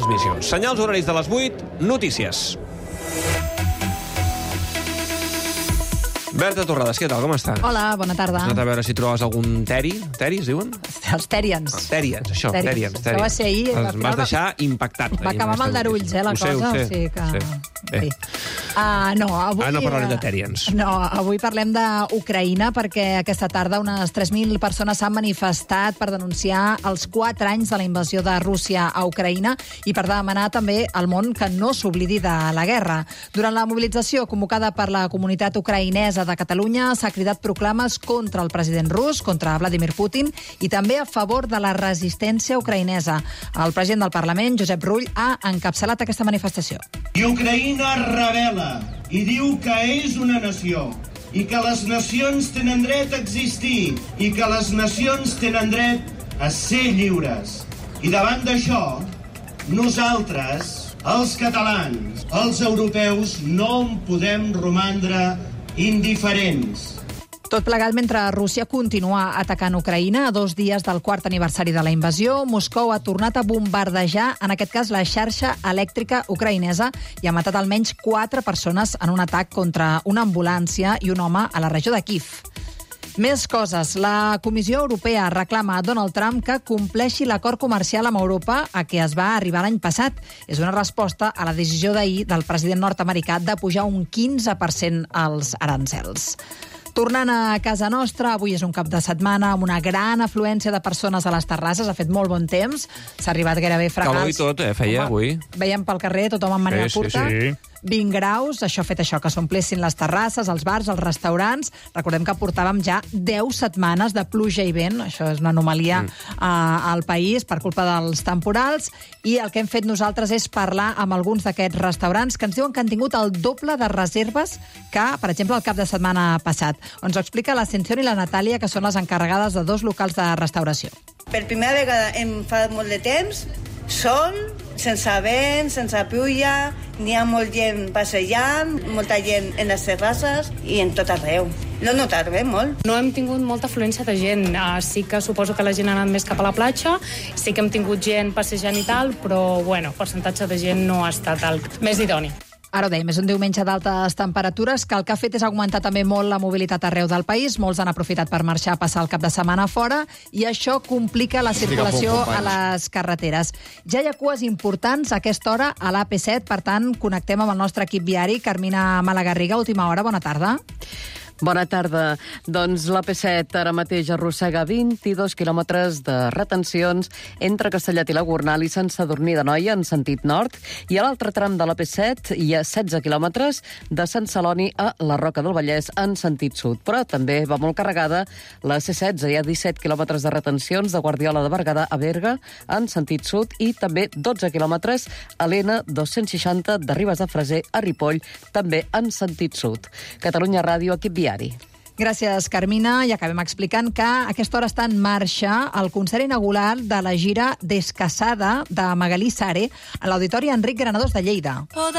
Transmissions. Senyals horaris de les 8, notícies. Berta Torrades, què tal, com està? Hola, bona tarda. Has anat a veure si trobes algun teri? Teris, diuen? Els Terians. Terians, això, Terians. Això va ser ahir. Em vas deixar impactat. Va acabar amb el d'Arulls, la cosa. Ho sé. Sí, que... Sí. No, avui... no parlarem de Terians. No, avui parlem d'Ucraïna perquè aquesta tarda unes 3.000 persones s'han manifestat per denunciar els 4 anys de la invasió de Rússia a Ucraïna i per demanar també al món que no s'oblidi de la guerra. Durant la mobilització convocada per la comunitat ucraïnesa de Catalunya s'ha cridat proclames contra el president rus, contra Vladimir Putin i també a favor de la resistència ucraïnesa. El president del Parlament, Josep Rull, ha encapçalat aquesta manifestació. I Ucraïna revela i diu que és una nació i que les nacions tenen dret a existir i que les nacions tenen dret a ser lliures. I davant d'això, nosaltres, els catalans, els europeus, no en podem romandre indiferents. Tot plegat mentre Rússia continua atacant Ucraïna a 2 dies del 4è aniversari de la invasió, Moscou ha tornat a bombardejar, en aquest cas, la xarxa elèctrica ucraïnesa i ha matat almenys 4 persones en un atac contra una ambulància i un home a la regió de Kíev. Més coses. La Comissió Europea reclama a Donald Trump que compleixi l'acord comercial amb Europa a què es va arribar l'any passat. És una resposta a la decisió d'ahir del president nord-americà de pujar un 15% als arancels. Tornant a casa nostra, avui és un cap de setmana amb una gran afluència de persones a les terrasses. Ha fet molt bon temps, s'ha arribat gairebé fregats. Calor i tot, feia avui. Veiem pel carrer tothom amb màniga curta. Sí. 20 graus, això ha fet això, que s'omplessin les terrasses, els bars, els restaurants. Recordem que portàvem ja 10 setmanes de pluja i vent, això és una anomalia al país per culpa dels temporals, i el que hem fet nosaltres és parlar amb alguns d'aquests restaurants que ens diuen que han tingut el doble de reserves que, per exemple, el cap de setmana passat. Ens ho explica l'Ascensión i la Natàlia, que són les encarregades de 2 locals de restauració. Per primera vegada en fa molt de temps, sol, sense vent, sense pluja, n'hi ha molt gent passejant, molta gent en les terrasses i en tot arreu. L'ho notat molt. No hem tingut molta afluència de gent. Sí que suposo que la gent ha anat més cap a la platja, sí que hem tingut gent passejant i tal, però, bueno, el percentatge de gent no ha estat el més idoni. Ara ho dèiem, és un diumenge d'altes temperatures, que el que ha fet és augmentar també molt la mobilitat arreu del país. Molts han aprofitat per marxar a passar el cap de setmana fora i això complica la circulació a les carreteres. Ja hi ha cues importants a aquesta hora a l'AP7, per tant, connectem amb el nostre equip viari. Carmina Malagarriga, última hora, bona tarda. Bona tarda. Doncs l'AP7 ara mateix arrossega 22 quilòmetres de retencions entre Castellet i la Gornal i Sant Sadurní d'Anoia en sentit nord, i a l'altre tram de l'AP7 hi ha 16 quilòmetres de Sant Celoni a la Roca del Vallès en sentit sud. Però també va molt carregada la C16, hi ha 17 quilòmetres de retencions de Guardiola de Berguedà a Berga en sentit sud i també 12 quilòmetres a l'N260 de Ribes de Freser a Ripoll, també en sentit sud. Catalunya Ràdio, equip viari. Gràcies, Carmina. I acabem explicant que a aquesta hora està en marxa el concert inaugural de la gira Descasada de Magalí Sare a l'Auditori Enric Granados de Lleida.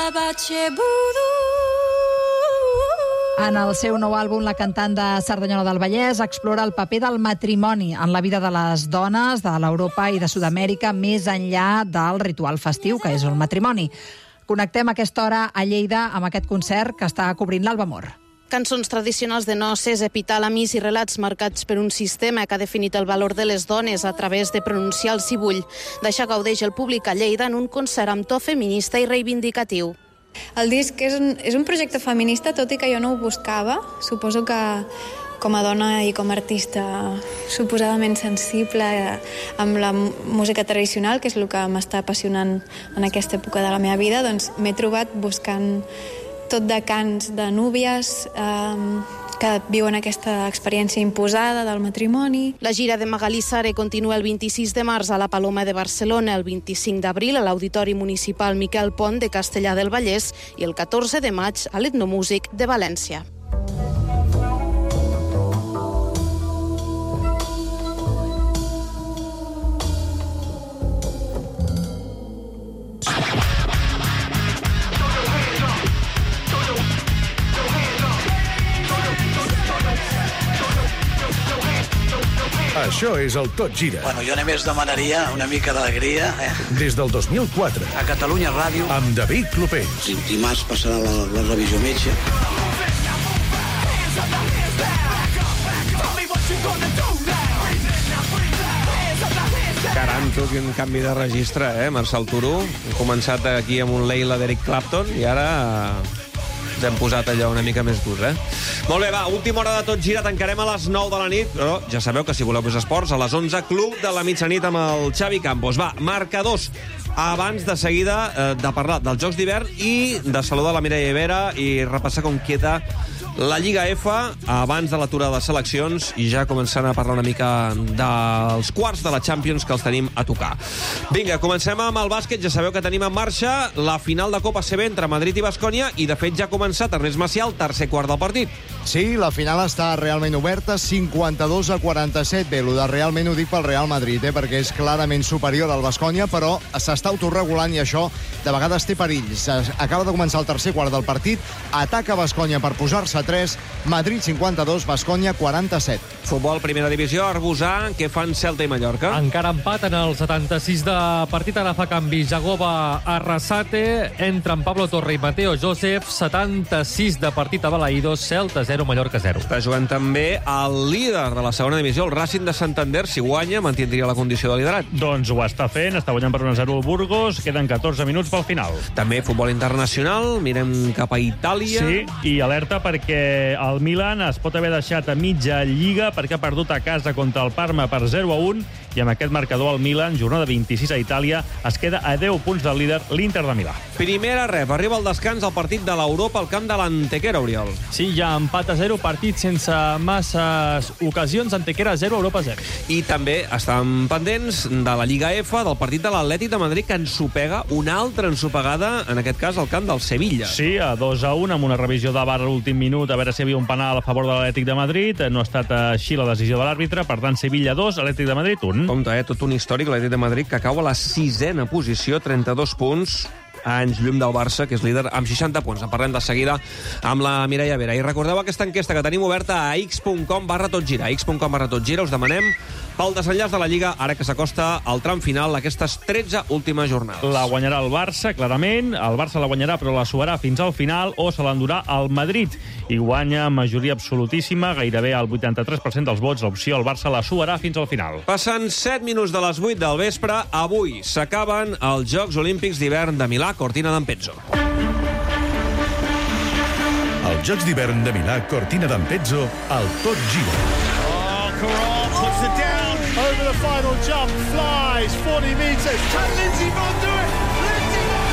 En el seu nou àlbum, la cantant de Cerdanyola del Vallès explora el paper del matrimoni en la vida de les dones de l'Europa i de Sud-amèrica més enllà del ritual festiu, que és el matrimoni. Connectem a aquesta hora a Lleida amb aquest concert que està cobrint l'Alba Mor. Cançons tradicionals de noces, epitàlamis i relats marcats per un sistema que ha definit el valor de les dones a través de pronunciar el si vull. D'això gaudeix el públic a Lleida en un concert amb to feminista i reivindicatiu. El disc és un projecte feminista, tot i que jo no ho buscava. Suposo que com a dona i com a artista suposadament sensible amb la música tradicional, que és el que m'està apassionant en aquesta època de la meva vida, doncs m'he trobat buscant tot de cants de núvies que viuen aquesta experiència imposada del matrimoni. La gira de Magalí Sare continua el 26 de març a la Paloma de Barcelona, el 25 d'abril a l'Auditori Municipal Miquel Pont de Castellar del Vallès i el 14 de maig a l'Etnomúsic de València. Això és el Tot Gira. Bueno, jo només demanaria una mica d'alegria. Des del 2004. A Catalunya Ràdio. Amb David Clopens. Dimarts passarà la revisió metge. Caram, tu, quin canvi de registre, Marçal Turo? Hem començat aquí amb un Leila d'Eric Clapton i ara ens hem posat allò una mica més dur, Molt bé, va, última hora de Tot Gira, tancarem a les 9 de la nit, però ja sabeu que si voleu més esports, a les 11, Club de la Mitjanit amb el Xavi Campos. Va, marcadors. Abans de seguida de parlar dels Jocs d'hivern i de saludar la Mireia Vera i repassar com queda la Lliga F abans de l'aturada de seleccions i ja començant a parlar una mica dels quarts de la Champions que els tenim a tocar. Vinga, comencem amb el bàsquet. Ja sabeu que tenim en marxa la final de Copa CB entre Madrid i Baskonia i de fet ja ha començat Ernest Macià el tercer quart del partit. Sí, la final està realment oberta, 52-47. Bé, el de realment ho dic pel Real Madrid, perquè és clarament superior al Baskonia, però s'està autorregulant i això de vegades té perills. Acaba de començar el tercer quart del partit, ataca Baskonia per posar-se a 3, Madrid 52, Baskonia 47. Futbol, primera divisió, Arbusà, què fan Celta i Mallorca? Encara empat en el 76 de partit, ara fa canvi Jagoba Arrasate, entren Pablo Torre i Mateo Joseph, 76 de partit a Balaïdos, Celta 0, Mallorca 0. Està jugant també el líder de la segona divisió, el Racing de Santander. Si guanya, mantindria la condició de liderat. Doncs ho està fent, està guanyant per 1-0 el Burgos, queden 14 minuts pel final. També futbol internacional, mirem cap a Itàlia. Sí, i alerta perquè el Milan es pot haver deixat a mitja lliga perquè ha perdut a casa contra el Parma per 0-1 i amb aquest marcador el Milan, jornada 26 a Itàlia, es queda a 10 punts del líder, l'Inter de Milà. Primera rep, arriba el descans al partit de l'Europa al camp de l'Antequera, Oriol. Sí, ja empat a 0, partit sense masses ocasions, Antequera 0, Europa 0. I també estan pendents de la Lliga F, del partit de l'Atlètic de Madrid, que ensopega una altra ensopegada, en aquest cas al camp del Sevilla. Sí, a 2-1, amb una revisió de VAR a l'últim minut, a veure si hi havia un penal a favor de l'Atlètic de Madrid. No ha estat així la decisió de l'àrbitre, per tant, Sevilla 2, Atlètic de Madrid 1. Compte, tot un històric, l'Atlètic de Madrid, que cau a la 6a posició, 32 punts, anys llum del Barça, que és líder amb 60 punts. En parlem de seguida amb la Mireia Vera. I recordeu aquesta enquesta que tenim oberta a x.com/totgira. x.com/totgira. Us demanem pel desenllaç de la Lliga, ara que s'acosta al tram final, aquestes 13 últimes jornades. La guanyarà el Barça, clarament. El Barça la guanyarà, però la suarà fins al final, o se l'endurà el Madrid. I guanya majoria absolutíssima, gairebé al 83% dels vots. L'opció, el Barça la suarà fins al final. Passen 7 minuts de les 8 del vespre. Avui s'acaben els Jocs Olímpics d'hivern de Milà, Cortina d'Ampezzo. Els Jocs d'hivern de Milà, Cortina d'Ampezzo, al Tot Gira. Oh, Caron puts it down over the final jump, flies 40 metres. Can Lindsey Vonn do it? Lindsey Vonn!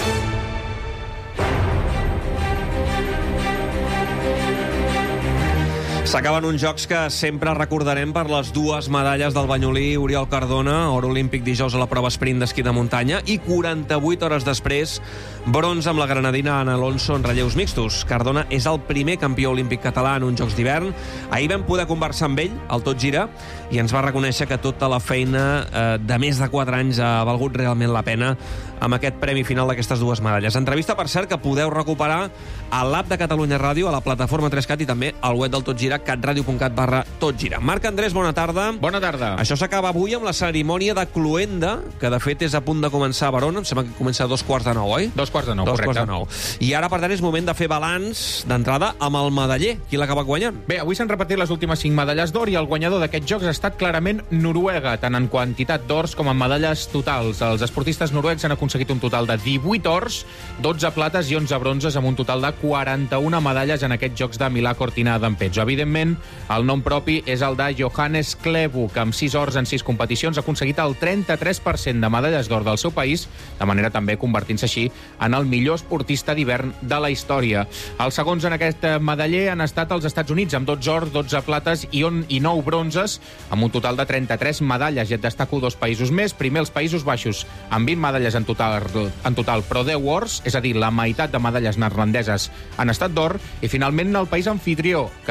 S'acaben uns jocs que sempre recordarem per les dues medalles del banyolí Oriol Cardona, or olímpic dijous a la prova sprint d'esquí de muntanya, i 48 hores després, bronze amb la granadina Ana Alonso en relleus mixtos. Cardona és el primer campió olímpic català en uns Jocs d'hivern. Ahir vam poder conversar amb ell, al Tot Gira, i ens va reconèixer que tota la feina de més de 4 anys ha valgut realment la pena amb aquest premi final d'aquestes dues medalles. Entrevista, per cert, que podeu recuperar a l'app de Catalunya Ràdio, a la plataforma 3CAT i també al web del Tot Gira, catradio.cat/totgira. Marc Andrés, bona tarda. Bona tarda. Això s'acaba avui amb la cerimònia de Cluenda, que de fet és a punt de començar a Verona. Em sembla que comença a 2:45, oi? 2:45, correcte. 2:45. I ara, per tant, és moment de fer balanç d'entrada amb el medaller. Qui l'acaba guanyant? Bé, avui s'han repetit les últimes 5 medalles d'or i el guanyador d'aquests jocs ha estat clarament Noruega, tant en quantitat d'ors com en medalles totals. Els esportistes noruecs han aconseguit un total de 18 ors, 12 plates i 11 bronzes, amb un total de 41 medalles en aquests jocs de Milà Cortina d'Ampezzo. Evidentment, el nom propi és el de Johannes Klebu, que amb 6 ors en 6 competicions ha aconseguit el 33% de medalles d'or del seu país, de manera també convertint-se així en el millor esportista d'hivern de la història. Els segons en aquest medaller han estat els Estats Units, amb 12 ors, 12 plates i 9 bronzes, amb un total de 33 medalles. I et destaco 2 països més. Primer, els Països Baixos, amb 20 medalles en total, però 10 ors, és a dir, la meitat de medalles neerlandeses han estat d'or. I finalment, el país anfitrió, que en aquests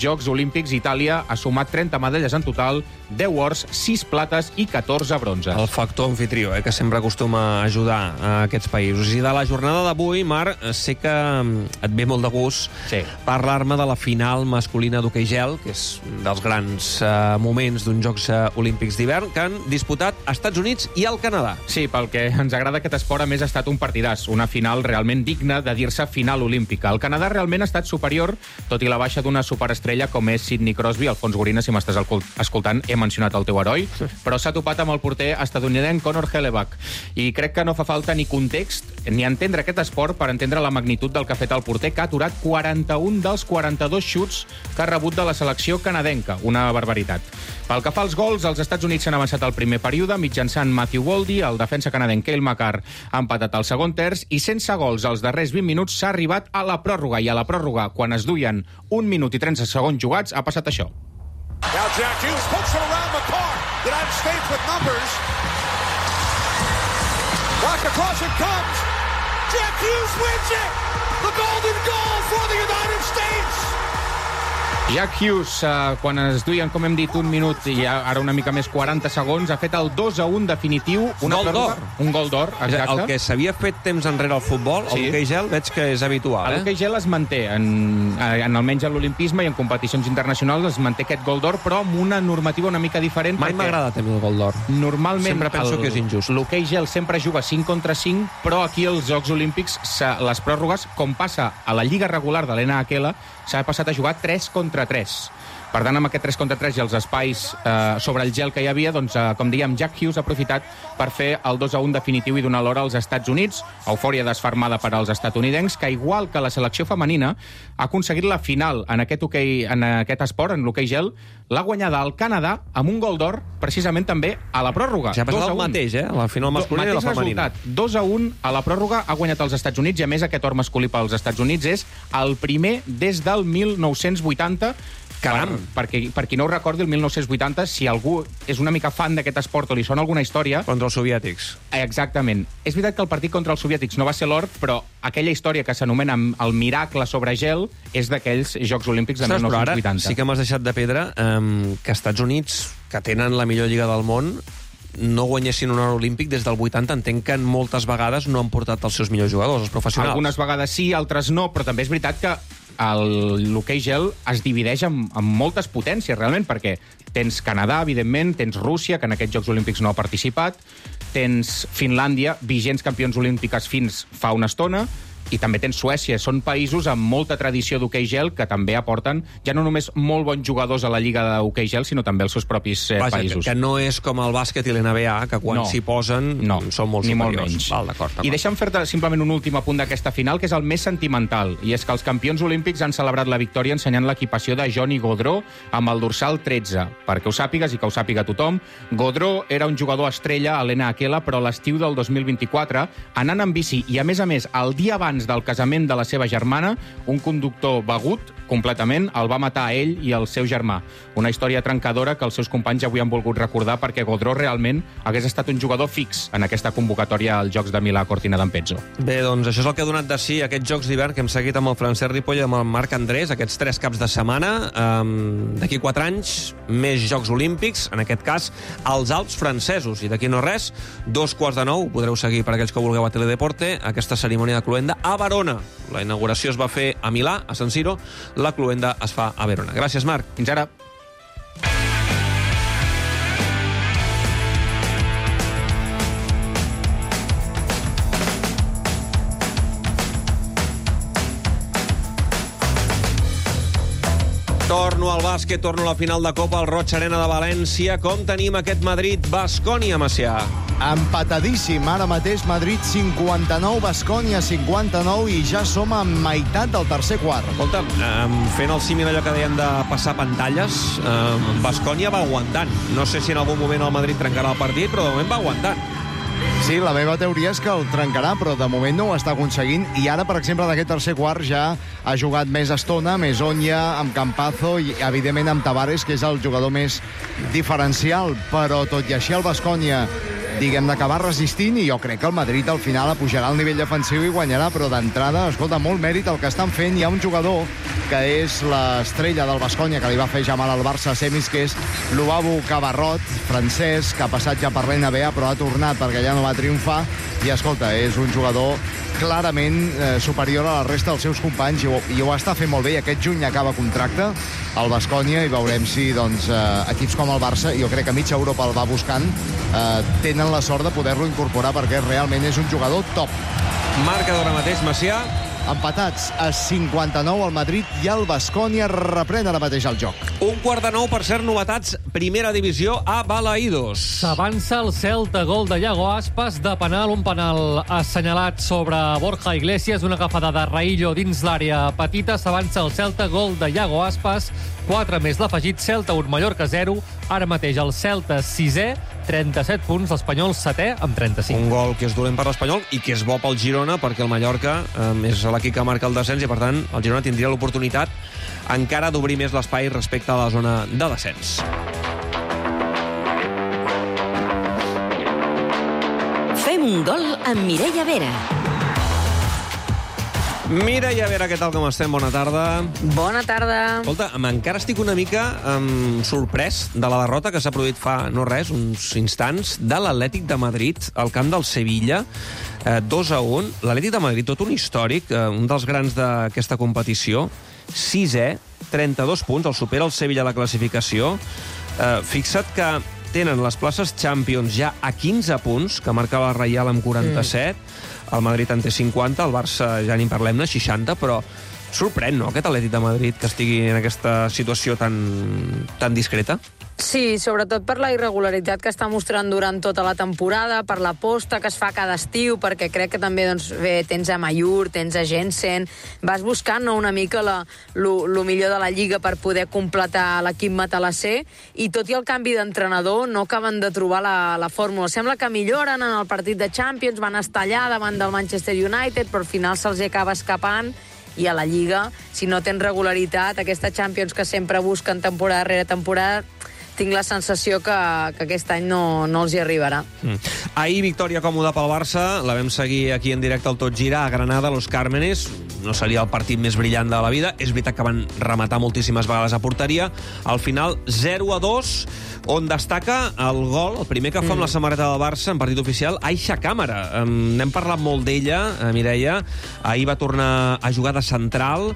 Jocs Olímpics, Itàlia ha sumat 30 medalles en total, 10 ors, 6 plates i 14 bronzes. El factor anfitrió, que sempre acostuma a ajudar a aquests països. I de la jornada d'avui, Marc, sé que et ve molt de gust parlar-me de la final masculina d'hoquei gel, que és un dels grans moments d'uns Jocs Olímpics d'hivern, que han disputat als Estats Units i al Canadà. Sí, pel que ens agrada aquest esport, a més, ha estat un partidàs, una final realment digna de dir-se final olímpica. El Canadà realment ha estat superior, tot i la baixa d'una superestrella com és Sidney Crosby. Alfons Gorina, si m'estàs escoltant, he mencionat el teu heroi, però s'ha topat amb el porter estadounidenc Connor Hellebuyck. I crec que no fa falta ni context ni entendre aquest esport per entendre la magnitud del que ha fet el porter, que ha aturat 41 dels 42 xuts que ha rebut de la selecció canadenca. Una barbaritat. Pel que fa als gols, els Estats Units s'han avançat al primer període mitjançant Matthew Waldy, el defensa canadenc Cale Makar ha empatat al segon terç i sense gols als darrers 20 minuts s'ha arribat a la pròrroga. I a la pròrroga, quan es duien 1 minut i 30 segons jugats, ha passat això. Now Jack Hughes puts it around the corner. The United States with numbers. Back across it comes. Jack Hughes wins it. The golden goal for the United States. Jack Hughes, quan es duien, com hem dit, 1 minut i ara una mica més 40 segons, ha fet el 2-1 definitiu. Un gol d'or. Un gol d'or, exacte. El que s'havia fet temps enrere al futbol, el hoquei gel, veig que és habitual. El hoquei gel es manté, almenys en l'olimpisme i en competicions internacionals, es manté aquest gol d'or, però amb una normativa una mica diferent. Mai m'ha agradat també el gol d'or. Normalment, sempre penso que és injust. L'hoquei gel sempre juga 5 contra 5, però aquí als Jocs Olímpics, les pròrrogues, com passa a la lliga regular de l'NHL, s'ha passat a jugar 3 contra 3. Per tant, amb aquest 3 contra 3 i els espais sobre el gel que hi havia, doncs, com dèiem, Jack Hughes ha aprofitat per fer el 2-1 definitiu i donar l'hora als Estats Units. Eufòria desfermada per als estatunidencs, que, igual que la selecció femenina, ha aconseguit la final en aquest esport, en l'hoquei gel, l'ha guanyada al Canadà amb un gol d'or, precisament també a la pròrroga. Ja ha passat el mateix, la final masculina i la femenina. 2-1 a la pròrroga, ha guanyat els Estats Units, i a més aquest or masculí pels Estats Units és el primer des del 1980. Caram! Per qui no ho recordi, el 1980, si algú és una mica fan d'aquest esport o li sona alguna història... Contra els soviètics. Exactament. És veritat que el partit contra els soviètics no va ser l'or, però aquella història que s'anomena el miracle sobre gel és d'aquells Jocs Olímpics de 1980. Ara sí que m'has deixat de pedra que Estats Units, que tenen la millor lliga del món, no guanyessin un or olímpic des del 80. Entenc que moltes vegades no han portat els seus millors jugadors, els professionals. Algunes vegades sí, altres no, però també és veritat que l'hoquei gel es divideix en moltes potències, realment, perquè tens Canadà, evidentment, tens Rússia, que en aquests Jocs Olímpics no ha participat, tens Finlàndia, vigents campions olímpiques fins fa una estona, i també tens Suècia. Són països amb molta tradició d'hoquei gel que també aporten ja no només molt bons jugadors a la lliga d'hoquei gel, sinó també els seus propis països. Que no és com el bàsquet i l'NBA, que quan s'hi posen són molt superiors. Val, d'acord. I deixa'm fer-te simplement un últim apunt d'aquesta final, que és el més sentimental, i és que els campions olímpics han celebrat la victòria ensenyant l'equipació de Johnny Gaudreau amb el dorsal 13. Perquè ho sàpigues i que ho sàpiga tothom, Gaudreau era un jugador estrella a l'NHL, però l'estiu del 2024, anant en bici i, a més, el dia abans del casament de la seva germana, un conductor begut completament el va matar a ell i al seu germà. Una història trencadora que els seus companys avui han volgut recordar, perquè Gaudreau realment hagués estat un jugador fix en aquesta convocatòria als Jocs de Milà Cortina d'Ampezzo. Bé, doncs això és el que ha donat de si aquests Jocs d'hivern que hem seguit amb el Francesc Ripoll i amb el Marc Andrés, aquests 3 caps de setmana. D'aquí 4 anys, més Jocs Olímpics, en aquest cas, als Alps francesos. I d'aquí no res, 8:45, podreu seguir per aquells que vulgueu a Teledeporte, aquesta cerimònia de cloenda a Verona. La inauguració es va fer a Milà, a San Siro, la cloenda es fa a Verona. Gràcies, Marc. Fins ara. Torno al bàsquet, torno a la final de Copa al Roig Arena de València. Com tenim aquest Madrid-Baskonia, Macià? Empatadíssim. Ara mateix Madrid 59, Baskonia 59 i ja som a meitat del tercer quart. Escolta'm, fent el símil allò que dèiem de passar pantalles, Baskonia va aguantant. No sé si en algun moment el Madrid trencarà el partit, però de moment va aguantant. Sí, la meva teoria és que el trencarà, però de moment no ho està aconseguint. I ara, per exemple, d'aquest tercer quart ja ha jugat més estona, més Onya, amb Campazzo i, evidentment, amb Tavares, que és el jugador més diferencial. Però, tot i així, el Baskonia diguem, d'acabar resistint, i jo crec que el Madrid al final apujarà el nivell defensiu i guanyarà, però d'entrada, escolta, molt mèrit el que estan fent. Hi ha un jugador que és l'estrella del Baskonia, que li va fer ja mal al Barça a semis, que és Lubabu Cabarrot, francès, que ha passat ja per l'NBA, però ha tornat perquè ja no va triomfar, i escolta, és un jugador clarament superior a la resta dels seus companys, i ho està fent molt bé, i aquest juny acaba contracte al Baskonia, i veurem si doncs, equips com el Barça, jo crec que mitja Europa el va buscant, tenen la sort de poder-lo incorporar, perquè realment és un jugador top. Marca d'ara mateix, Macià. Empatats a 59 el Madrid i el Baskonia reprèn ara mateix el joc. 8:45, per cert, novetats. Primera divisió a Balaïdos. S'avança el Celta, gol de Iago Aspas de penal, un penal assenyalat sobre Borja Iglesias, una agafada de Raillo dins l'àrea petita. S'avança el Celta, gol de Iago Aspas, 4 més l'afegit, Celta 1, Mallorca 0. Ara mateix el Celta 6è, 37 punts, l'Espanyol 7è amb 35. Un gol que és dolent per l'Espanyol i que és bo pel Girona, perquè el Mallorca és l'equip que marca el descens, i per tant el Girona tindria l'oportunitat encara d'obrir més l'espai respecte a la zona de descens. Fem un gol amb Mireia Vera. Mireia Vera, què tal, com estem? Bona tarda. Bona tarda. Escolta, encara estic una mica sorprès de la derrota que s'ha produït fa, no res, uns instants, de l'Atlètic de Madrid al camp del Sevilla, 2-1. L'Atlètic de Madrid, tot un històric, un dels grans d'aquesta competició, 6è, 32 punts, el supera el Sevilla a la classificació. Fixa't que tenen les places Champions ja a 15 punts, que marca la Reial amb 47, el Madrid en té 50, el Barça ja ni parlem-ne, 60, però sorprèn, no?, aquest Atlètic de Madrid que estigui en aquesta situació tan discreta. Sí, sobretot per la irregularitat que està mostrant durant tota la temporada, per l'aposta que es fa cada estiu, perquè crec que també tens a Mayur, tens a Jensen, vas buscant una mica lo millor de la Lliga per poder completar l'equip matalasser, i tot i el canvi d'entrenador no acaben de trobar la fórmula. Sembla que milloren en el partit de Champions, van estar allà davant del Manchester United, però al final se'ls acaba escapant, i a la Lliga, si no tens regularitat, aquesta Champions que sempre busquen temporada rere temporada, tinc la sensació que aquest any no els hi arribarà. Ahir, victòria còmoda pel Barça, la vam seguir aquí en directe al Tot Gira, a Granada, Los Cármenes. No seria el partit més brillant de la vida. És veritat que van rematar moltíssimes vegades a porteria. Al final, 0-2, on destaca el gol, el primer que fa amb la samarreta del Barça en partit oficial, Aixa Càmara. N'hem parlat molt d'ella, Mireia. Ahir va tornar a jugar de central.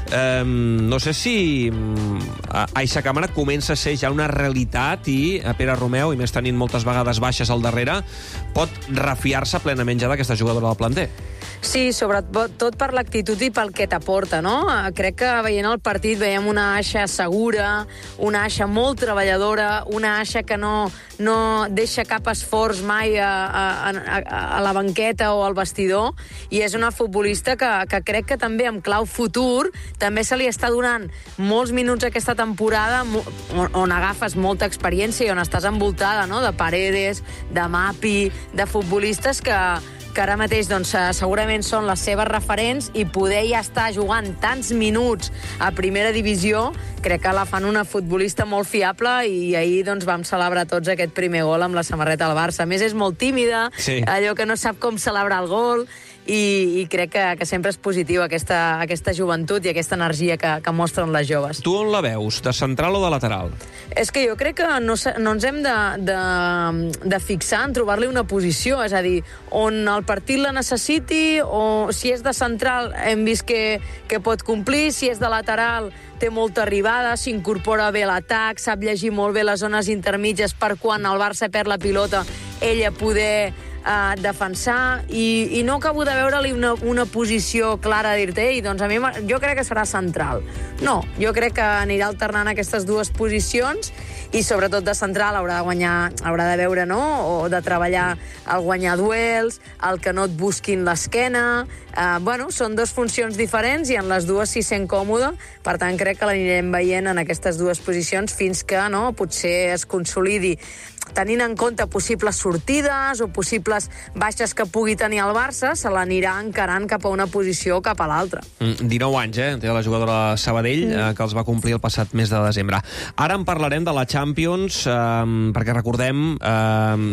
No sé si Aixa Càmara comença a ser ja una realitat, i a Pere Romeu, i més tenint moltes vegades baixes al darrere, pot refiar-se plenament ja d'aquesta jugadora del planter. Sí, sobretot per l'actitud i pel que t'aporta, no? Crec que veient el partit veiem una Aixa segura, una Aixa molt treballadora, una Aixa que no deixa cap esforç mai a la banqueta o al vestidor, i és una futbolista que crec que també amb clau futur també se li està donant molts minuts aquesta temporada, on agafes molta experiència i on estàs envoltada, no?, de Paredes, de Mapi, de futbolistes que ara mateix segurament són les seves referents, i poder ja estar jugant tants minuts a primera divisió, crec que la fan una futbolista molt fiable, i ahir vam celebrar tots aquest primer gol amb la samarreta del Barça. A més, és molt tímida, sí, allò que no sap com celebrar el gol, i crec que sempre és positiu aquesta joventut i aquesta energia que mostren les joves. Tu on la veus? De central o de lateral? És que jo crec que no ens hem de fixar en trobar-li una posició, és a dir, on el partit la necessiti, o si és de central hem vist que pot complir, si és de lateral té molta arribada, s'incorpora bé a l'atac, sap llegir molt bé les zones intermitges per quan el Barça perd la pilota ella poder defensar, i no acabo de veure-li una posició clara a dir-te, doncs a mi jo crec que serà central. No, jo crec que anirà alternant aquestes dues posicions, i sobretot de central haurà de veure, no?, o de treballar el guanyar duels, el que no et busquin l'esquena. Són dues funcions diferents, i en les dues s'hi sent còmode, per tant crec que l'anirem veient en aquestes dues posicions fins que potser es consolidi, tenint en compte possibles sortides o possibles baixes que pugui tenir el Barça, se l'anirà encarant cap a una posició o cap a l'altra. 19 anys, té la jugadora Sabadell, que els va complir el passat mes de desembre. Ara en parlarem de la Champions, perquè recordem,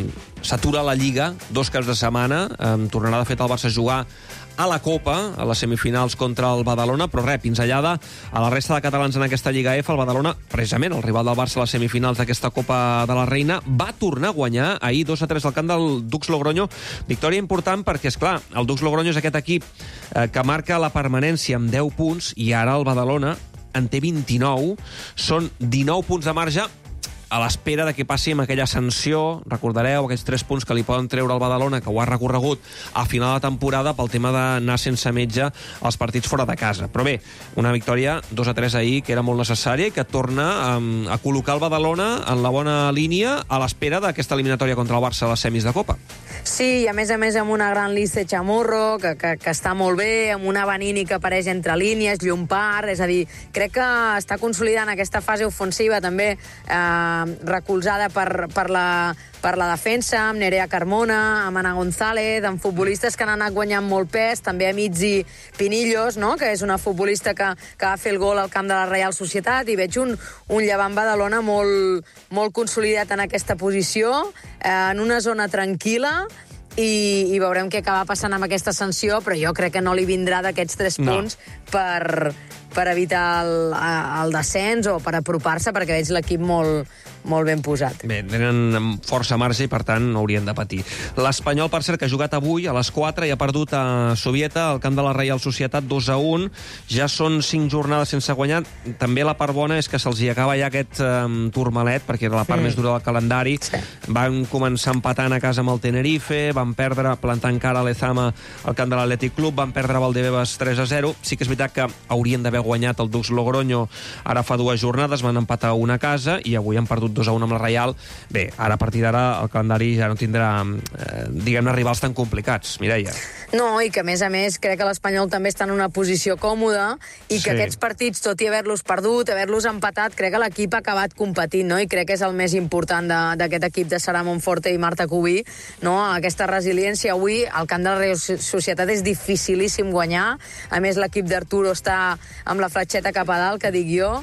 s'atura la Lliga 2 caps de setmana. Tornarà, de fet, el Barça a jugar a la Copa, a les semifinals contra el Badalona, però pinzellada a la resta de catalans en aquesta Lliga F. El Badalona, precisament el rival del Barça a les semifinals d'aquesta Copa de la Reina, va tornar a guanyar ahir 2-3 al camp del Dux Logroño. Victòria important perquè, esclar, el Dux Logroño és aquest equip que marca la permanència amb 10 punts i ara el Badalona en té 29. Són 19 punts de marge a l'espera de que passi amb aquella sanció, recordareu, aquells 3 punts que li poden treure al Badalona, que ho ha recorregut a final de temporada pel tema d'anar sense metge als partits fora de casa. Però bé, una victòria 2-3 ahir, que era molt necessària i que torna a col·locar el Badalona en la bona línia a l'espera d'aquesta eliminatòria contra el Barça a les semis de Copa. Sí, i a més amb una gran llista de Chamorro, que està molt bé, amb una Vanini que apareix entre línies, Llompart, és a dir, crec que està consolidant aquesta fase ofensiva també recolzada per la defensa, amb Nerea Carmona, amb Ana González, amb futbolistes que han anat guanyant molt pes, també a Mitzi Pinillos, no?, que és una futbolista que va fer el gol al camp de la Reial Societat, i veig un Llevant Badalona molt consolidat en aquesta posició, en una zona tranquil·la, i veurem què acaba passant amb aquesta sanció, però jo crec que no li vindrà d'aquests 3 punts per evitar el descens o per apropar-se, perquè veig l'equip molt ben posat. Bé, tenen força marge i, per tant, no haurien de patir. L'Espanyol, per cert, que ha jugat avui a les 4 i ha perdut a Sovieta al camp de la Reial Societat 2-1. Ja són 5 jornades sense guanyar. També la part bona és que se'ls hi acaba ja aquest turmalet, perquè era la part més dura del calendari. Van començar empatant a casa amb el Tenerife, van perdre, plantant cara a l'Ezama al camp de l'Atlètic Club, van perdre a Valdebebas 3-0. Sí que és veritat que haurien d'haver guanyat el Dux Logroño ara fa 2 jornades, van empatar una a casa i avui han perdut 2-1 amb la Reial. Bé, ara a partir d'ara el calendari ja no tindrà, diguem-ne, rivals tan complicats, Mireia. No, i que a més crec que l'Espanyol també està en una posició còmoda i que aquests partits, tot i haver-los perdut, haver-los empatat, crec que l'equip ha acabat competint, no? I crec que és el més important d'aquest equip de Sara Monforte i Marta Cubí, no? Aquesta resiliència. Avui al camp de la Reial Societat és dificilíssim guanyar, a més l'equip d'Arturo està amb la fletxeta cap a dalt, que dic jo,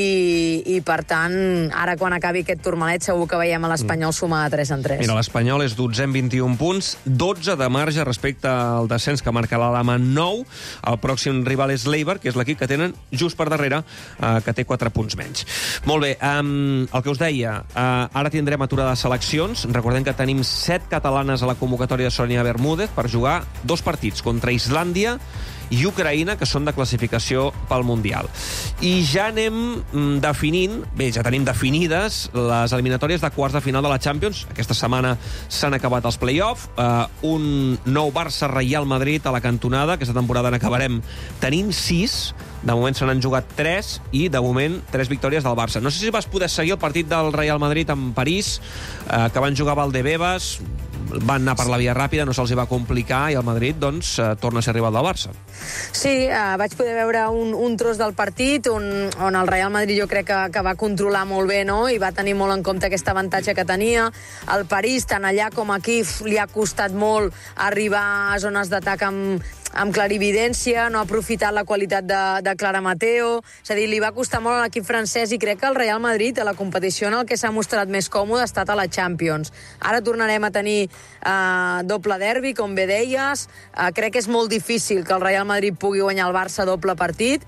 i per tant, ara quan acabi aquest turmalet segur que veiem a l'Espanyol sumar de 3-3. Mira, l'Espanyol és 12 amb 21 punts, 12 de marge respecte al descens que marca l'Alama 9. El pròxim rival és l'Eibar, que és l'equip que tenen just per darrere, que té 4 punts menys. Molt bé, el que us deia, ara tindrem aturades seleccions. Recordem que tenim 7 catalanes a la convocatòria de Sonia Bermúdez per jugar 2 partits contra Islàndia i Ucraïna, que són de classificació pel Mundial. I ja anem definint, bé, ja tenim definides les eliminatòries de quarts de final de la Champions. Aquesta setmana s'han acabat els play-off. Un nou Barça-Real Madrid a la cantonada. Aquesta temporada n'acabarem tenint 6. De moment se n'han jugat 3 i, de moment, 3 victòries del Barça. No sé si vas poder seguir el partit del Real Madrid en París, que van jugar a Valdebebas. Van anar per la via ràpida, no se'ls va complicar, i el Madrid, doncs, torna a ser rival del Barça. Sí, vaig poder veure un tros del partit on el Real Madrid jo crec que va controlar molt bé, no?, i va tenir molt en compte aquest avantatge que tenia. El París, tant allà com aquí, li ha costat molt arribar a zones d'atac amb clarividència, no ha aprofitat la qualitat de Clara Mateo, és a dir, li va costar molt a l'equip francès, i crec que el Real Madrid, a la competició en el que s'ha mostrat més còmode, ha estat a la Champions. Ara tornarem a tenir doble derbi, com bé deies. Crec que és molt difícil que el Real Madrid pugui guanyar el Barça doble partit,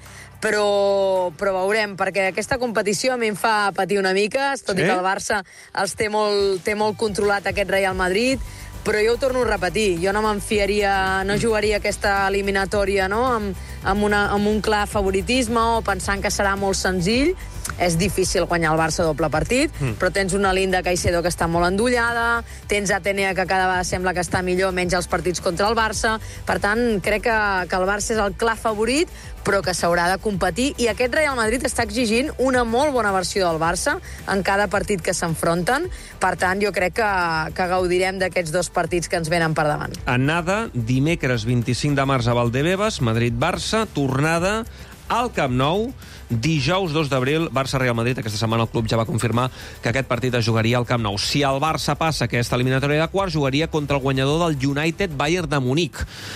però veurem, perquè aquesta competició a mi em fa patir una mica, tot i que el Barça els té molt controlat aquest Real Madrid. Però jo ho torno a repetir, jo no m'enfiaria, no jugaria aquesta eliminatòria, no?, amb un clar favoritisme o pensant que serà molt senzill. És difícil guanyar el Barça doble partit, però tens una Linda Caicedo que està molt endollada, tens Atenea que cada vegada sembla que està millor, menys els partits contra el Barça. Per tant, crec que el Barça és el clar favorit, però que s'haurà de competir, i aquest Real Madrid està exigint una molt bona versió del Barça en cada partit que s'enfronten. Per tant, jo crec que gaudirem d'aquests 2 partits que ens venen per davant. Anada, dimecres 25 de març a Valdebebas, Madrid-Barça, tornada al Camp Nou, dijous 2 d'abril, Barça-Real Madrid. Aquesta setmana el club ja va confirmar que aquest partit es jugaria al Camp Nou. Si el Barça passa aquesta eliminatòria de quarts, jugaria contra el guanyador del United Bayern de Munic.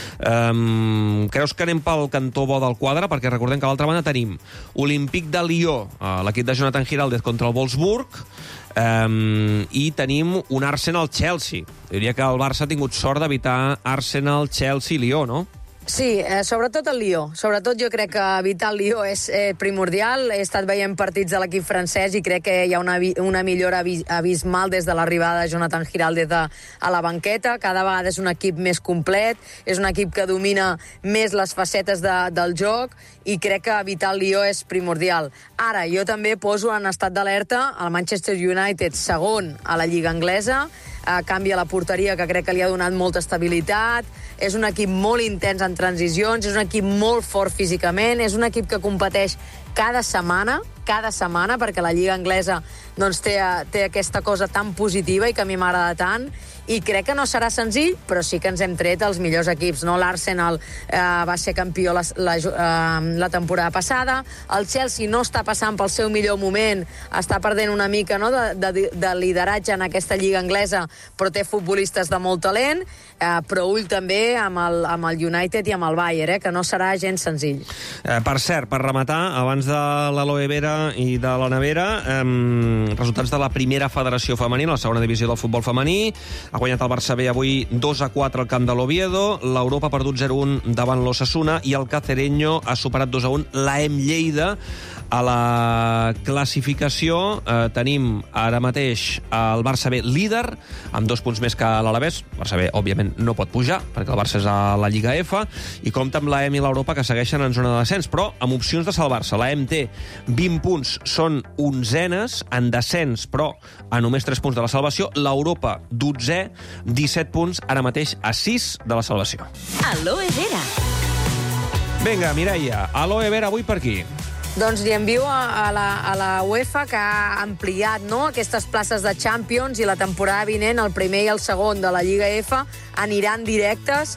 Creus que anem pel cantó bo del quadre? Perquè recordem que a l'altra banda tenim Olímpic de Lió, l'equip de Jonathan Giraldez, contra el Wolfsburg, I tenim un Arsenal-Chelsea. Jo diria que el Barça ha tingut sort d'evitar Arsenal-Chelsea-Lió, no? Sí, sobretot el Lió. Sobretot jo crec que evitar el Lió és primordial. He estat veient partits de l'equip francès i crec que hi ha una millora abismal des de l'arribada de Jonathan Giraldez a la banqueta. Cada vegada és un equip més complet, és un equip que domina més les facetes del joc i crec que evitar el Lió és primordial. Ara, jo també poso en estat d'alerta el Manchester United segon a la Lliga Anglesa, canvia la porteria, que crec que li ha donat molta estabilitat, és un equip molt intens en transicions, és un equip molt fort físicament, és un equip que competeix cada setmana, perquè la Lliga Anglesa doncs, té aquesta cosa tan positiva i que a mi m'agrada tant, i crec que no serà senzill, però sí que ens hem tret els millors equips, no? L'Arsenal va ser campió la temporada passada, el Chelsea no està passant pel seu millor moment, està perdent una mica, no, de lideratge en aquesta Lliga Anglesa, però té futbolistes de molt talent, però ull també amb el United i amb el Bayern, que no serà gens senzill. Per cert, per rematar, abans de l'Aloe Vera i de la Nevera, resultats de la primera federació femenina, la segona divisió del futbol femení. Ha guanyat el Barça B avui 2-4 al camp de l'Oviedo, l'Europa ha perdut 0-1 davant l'Osasuna i el Cacereño ha superat 2-1 l'AEM Lleida. A la classificació tenim ara mateix el Barça B líder, amb 2 punts més que l'Alavés. El Barça B, òbviament, no pot pujar, perquè el Barça és a la Lliga F, i compta amb l'AEM i l'Europa, que segueixen en zona de descens, però amb opcions de salvar-se. L'AEM té 20 punts, són 11enes, en descens, però a només 3 punts de la salvació. L'Europa, 12è, 17 punts, ara mateix a 6 de la salvació. Aloe Vera. Vinga, Mireia, Aloe Vera avui per aquí. Doncs li envio a la UEFA, que ha ampliat, no, aquestes places de Champions, i la temporada vinent el primer i el segon de la Lliga F aniran directes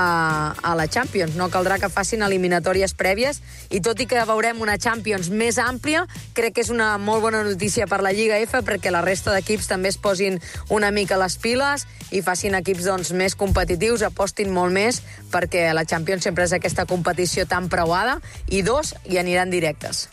a la Champions. No caldrà que facin eliminatòries prèvies, i tot i que veurem una Champions més àmplia, crec que és una molt bona notícia per la Lliga F, perquè la resta d'equips també es posin una mica les piles i facin equips doncs, més competitius, apostin molt més, perquè la Champions sempre és aquesta competició tan preuada, i 2 hi aniran directes.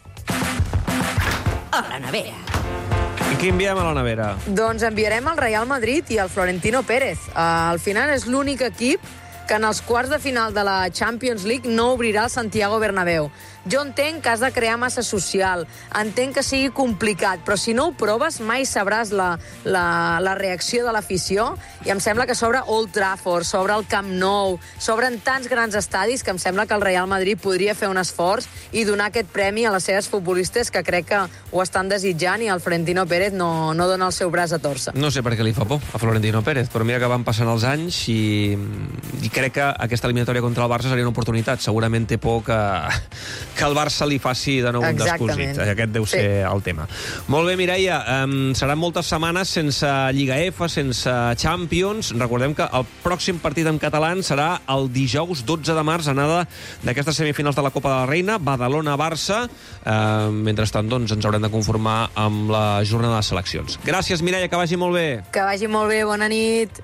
A la nevera. I qui enviem a la nevera? Doncs enviarem el Real Madrid i el Florentino Pérez. Al final és l'únic equip que en els quarts de final de la Champions League no obrirà el Santiago Bernabéu. Jo entenc que has de crear massa social, entenc que sigui complicat, però si no ho proves mai sabràs la reacció de l'afició, i em sembla que s'obre Old Trafford, s'obre el Camp Nou, s'obren tants grans estadis que em sembla que el Real Madrid podria fer un esforç i donar aquest premi a les seves futbolistes, que crec que ho estan desitjant, i el Florentino Pérez no dona el seu braç a torça. No sé per què li fa por a Florentino Pérez, però mira que van passant els anys i crec que aquesta eliminatòria contra el Barça seria una oportunitat. Segurament té por que el Barça li faci de nou un descosit. Aquest deu ser el tema. Molt bé, Mireia, seran moltes setmanes sense Lliga F, sense Champions. Recordem que el pròxim partit en català serà el dijous 12 de març, anada d'aquestes semifinals de la Copa de la Reina, Badalona-Barça. Mentrestant, doncs, ens haurem de conformar amb la jornada de seleccions. Gràcies, Mireia, que vagi molt bé. Que vagi molt bé, bona nit.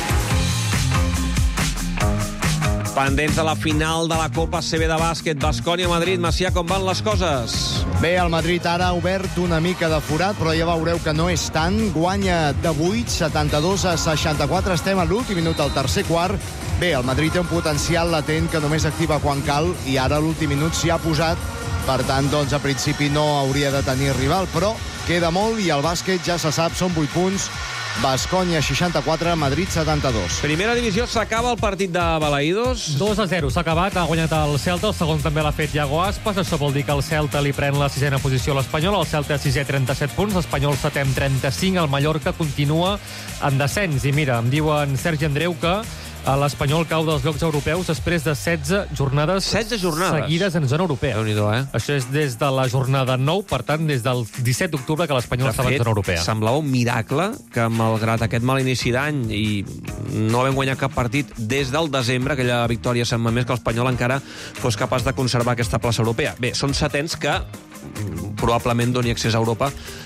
Pendents de la final de la Copa CB de bàsquet, Baskonia-Madrid. Macià, com van les coses? Bé, el Madrid ara ha obert una mica de forat, però ja veureu que no és tant. Guanya de 8, 72-64. Estem a l'últim minut del tercer quart. Bé, el Madrid té un potencial latent que només activa quan cal, i ara a l'últim minut s'hi ha posat. Per tant, doncs, a principi no hauria de tenir rival, però queda molt i el bàsquet ja se sap, són 8 punts. Baskonia 64, Madrid 72. Primera divisió, s'acaba el partit de Balaïdos. 2-0, s'ha acabat, ha guanyat el Celta, el segon també l'ha fet Iago Aspas, això vol dir que el Celta li pren la 6a posició a l'Espanyol, el Celta 6è 37 punts, l'Espanyol 7è 35, el Mallorca continua en descens, i mira, em diuen Sergi Andreu que l'Espanyol cau dels llocs europeus després de 16 jornades seguides en zona europea. Déu-n'hi-do, Això és des de la jornada 9, per tant, des del 17 d'octubre que l'Espanyol estava en zona europea. Semblava un miracle que, malgrat aquest mal inici d'any i no havent guanyat cap partit des del desembre, aquella victòria a Sant Mamés, que l'Espanyol encara fos capaç de conservar aquesta plaça europea. Bé, són setens que probablement doni accés a Europa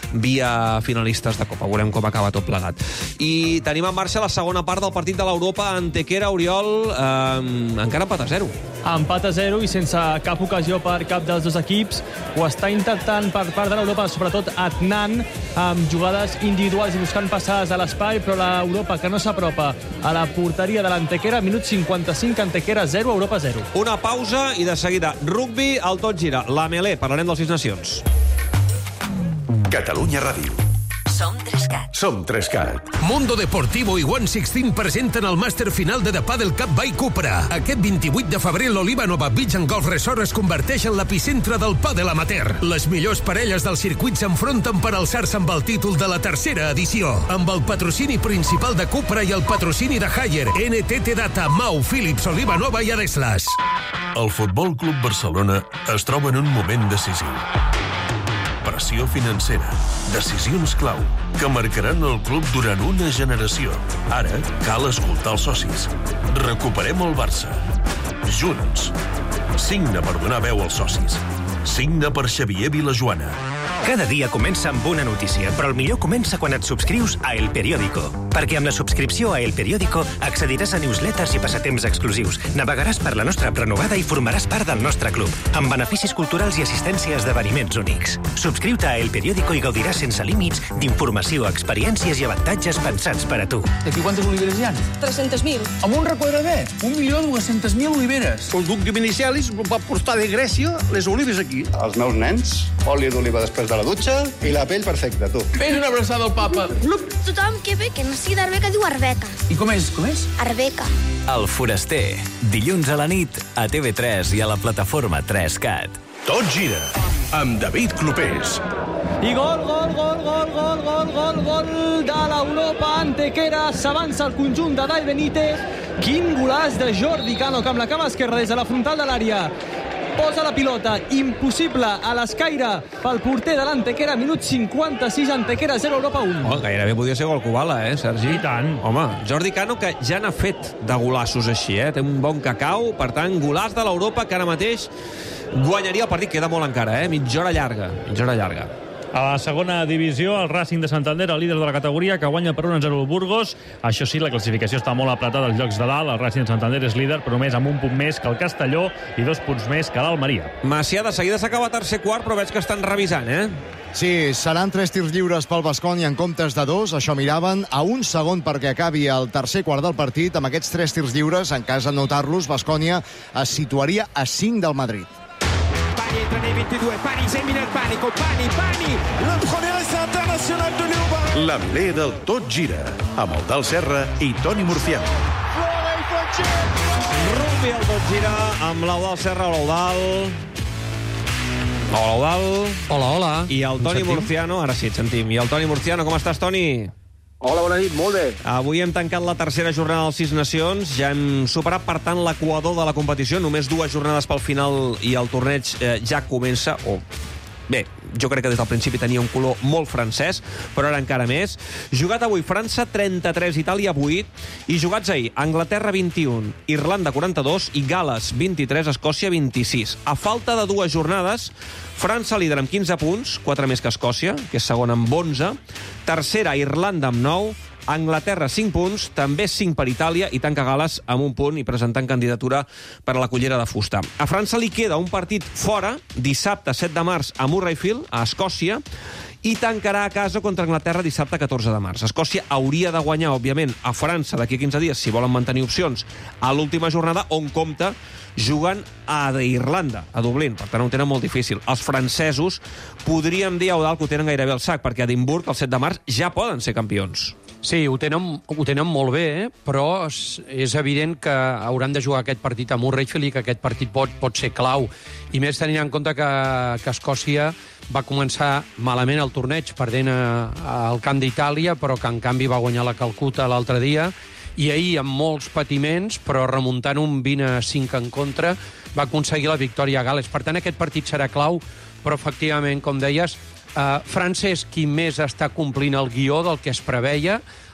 via finalistes de Copa. Veurem com acaba tot plegat. I tenim en marxa la segona part del partit de l'Europa. Antequera, Oriol, encara empat a 0. Empat a 0 i sense cap ocasió per cap dels dos equips. Ho està intentant per part de l'Europa, sobretot Adnan, amb jugades individuals i buscant passades a l'espai, però l'Europa que no s'apropa a la porteria de l'Antequera. Minut 55, Antequera 0, Europa 0. Una pausa i de seguida rugby al Tot Gira. La Melé, parlarem dels Sis Nacions. Catalunya Ràdio. Som 3CAT. Som 3CAT. Mundo Deportivo i One Sixteen presenten el màster final de The Padel Cup by Cupra. Aquest 28 de febrer l'Oliva Nova Beach and Golf Resort es converteix en l'epicentre del pàdel amateur. Les millors parelles del circuit s'enfronten per alçar-se amb el títol de la tercera edició. Amb el patrocini principal de Cupra i el patrocini de Haier, NTT Data, Mau, Philips, Oliva Nova i Adeslas. El Futbol Club Barcelona es troba en un moment decisiu. Pressió financera, decisions clau, que marcaran el club durant una generació. Ara cal escoltar els socis. Recuperem el Barça. Junts. Signa per donar veu als socis. Signa per Xavier Vilajoana. Cada dia comença amb una notícia, però el millor comença quan et subscrius a El Periódico. Perquè amb la subscripció a El Periódico accediràs a newsletters i passatemps exclusius, navegaràs per la nostra app renovada i formaràs part del nostre club, amb beneficis culturals i assistència a esdeveniments únics. Subscriu-te a El Periódico i gaudiràs sense límits d'informació, experiències i avantatges pensats per a tu. D'aquí quantes oliveres hi ha? 300.000. Amb un requadradet, 1.200.000 oliveres. El duc Vinicialis va portar de Grècia les olives aquí. Els meus nens, oli d'oliva després de la dutxa i la pell perfecta, tu. Fes una abraçada al papa. Tothom que ve, que no sigui d'Arbeca, diu Arbeca. I com és? Arbeca. El Foraster, dilluns a la nit, a TV3 i a la plataforma 3CAT. Tot gira, amb David Clopés. I gol de l'Europa. Antequera s'avança al conjunt de Dai Benítez. Quin golaç de Jordi Cano, que amb la cama esquerra des de la frontal de l'àrea posa la pilota, impossible a l'escaire pel porter de l'Antequera. Minut 56, Antequera 0, Europa 1. Oh, gairebé podia ser gol Kubala, Sergi? I tant. Home, Jordi Cano, que ja n'ha fet de golassos així, Té un bon cacau, per tant, golàs de l'Europa, que ara mateix guanyaria el partit. Queda molt encara, mitja hora llarga. A la segona divisió, el Racing de Santander, el líder de la categoria, que guanya per 1-0 el Burgos. Això sí, la classificació està molt apretada als llocs de dalt. El Racing de Santander és líder, però només amb un punt més que el Castelló i 2 punts més que l'Almeria. Macià, de seguida s'acaba tercer quart, però veig que estan revisant, Sí, seran 3 tirs lliures pel Baskonia en comptes de 2. Això miraven a un segon perquè acabi el tercer quart del partit. Amb aquests 3 tirs lliures, en cas d'anotar-los, Baskonia es situaria a 5 del Madrid. Pani entra nei 22, Pani semina il panico, Pani, le premier essai international de Léo. La Melé del Tot Gira, amb el Dal Serra i Toni Murciano. Rugby al Tot Gira, amb l'Eudal Serra, l'Eudal. Hola. I el Toni Murciano, ara sí, et sentim. I el Toni Murciano, com estàs, Toni? Hola, bona nit, molt bé. Avui hem tancat la tercera jornada dels Sis Nacions, ja hem superat, per tant, l'equador de la competició, només 2 jornades pel final i el torneig ja comença, Bé, jo crec que des del principi tenia un color molt francès, però ara encara més. Jugat avui França 33, Itàlia 8, i jugats ahir Anglaterra 21, Irlanda 42 i Gal·les 23, Escòcia 26. A falta de 2 jornades, França líder amb 15 punts, 4 més que Escòcia, que és segona amb 11, tercera Irlanda amb 9, Anglaterra 5 punts, també 5 per Itàlia, i tanca Gal·les amb 1 punt i presentant candidatura per a la cullera de fusta. A França li queda un partit fora, dissabte 7 de març a Murrayfield, a Escòcia, i tancarà a casa contra Anglaterra dissabte 14 de març. Escòcia hauria de guanyar, òbviament, a França d'aquí a 15 dies, si volen mantenir opcions, a l'última jornada, on compta juguen a Irlanda, a Dublín. Per tant, ho tenen molt difícil. Els francesos podríem dir a Eudal que ho tenen gairebé al sac, perquè a Edimburg, el 7 de març, ja poden ser campions. Sí, ho tenen molt bé, però és evident que hauran de jugar aquest partit a Murrayfield i que aquest partit pot ser clau. I més tenint en compte que Escòcia va començar malament el torneig, perdent al camp d'Itàlia, però que en canvi va guanyar la Calcuta l'altre dia, i ahir, amb molts patiments, però remuntant un 20-5 en contra, va aconseguir la victòria a Gal·les. Per tant, aquest partit serà clau, però efectivament, com deies, França és qui més està complint el guió del que es preveia.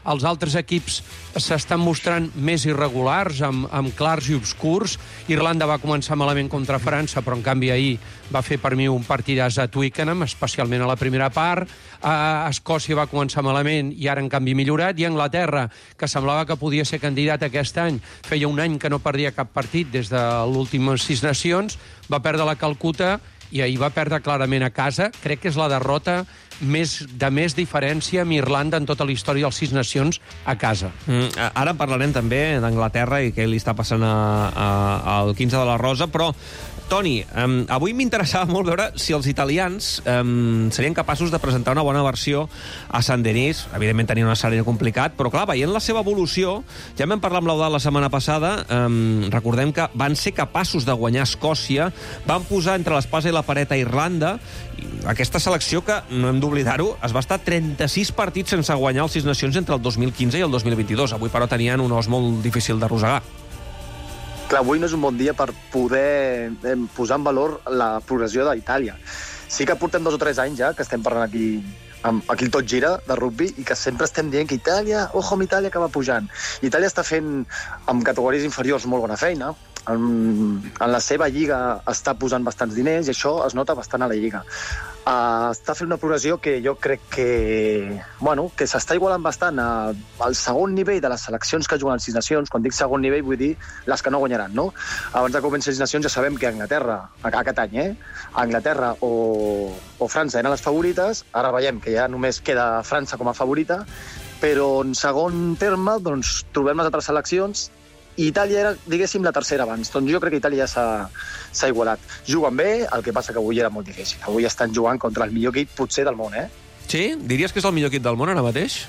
Els altres equips s'estan mostrant més irregulars, amb clars i obscurs. Irlanda va començar malament contra França, però en canvi ahir va fer per mi un partidàs a Twickenham, especialment a la primera part. Escòcia va començar malament i ara en canvi millorat. I Anglaterra, que semblava que podia ser candidat aquest any, feia un any que no perdia cap partit des de l'últimes 6 nacions, va perdre la Calcuta i ahir va perdre clarament a casa. Crec que és la derrota de més diferència amb Irlanda en tota la història dels 6 nacions a casa. Ara parlarem també d'Anglaterra i què li està passant al 15 de la Rosa, però Toni, avui m'interessava molt veure si els italians serien capaços de presentar una bona versió a Saint-Denis. Evidentment tenien un escenari complicat, però clar, veient la seva evolució, ja vam parlar amb l'Eudal la setmana passada, recordem que van ser capaços de guanyar Escòcia, van posar entre l'espasa i la paret a Irlanda, aquesta selecció que, no hem d'oblidar-ho, es va estar 36 partits sense guanyar els 6 nacions entre el 2015 i el 2022. Avui, però, tenien un os molt difícil d'arrossegar. Clar, avui no és un bon dia per poder posar en valor la progressió d'Itàlia. Sí que portem 2 o 3 anys ja que estem parlant aquí el Tot Gira de rugby i que sempre estem dient que Itàlia, ojo amb Itàlia que va pujant. Itàlia està fent amb categories inferiors molt bona feina, en la seva lliga està posant bastants diners i això es nota bastant a la lliga. Està fent una progressió que jo crec que s'està igualant bastant al segon nivell de les seleccions que juguen a 6 nacions. Quan dic segon nivell vull dir les que no guanyaran, no? Abans de començar 6 nacions ja sabem que Anglaterra, aquest any, Anglaterra o França eren les favorites, ara veiem que ja només queda França com a favorita, però en segon terme doncs, trobem les altres seleccions i Itàlia era, diguéssim, la tercera abans. Doncs jo crec que Itàlia ja s'ha igualat. Juguen bé, el que passa que avui era molt difícil. Avui estan jugant contra el millor equip, potser, del món, Sí? Diries que és el millor equip del món ara mateix?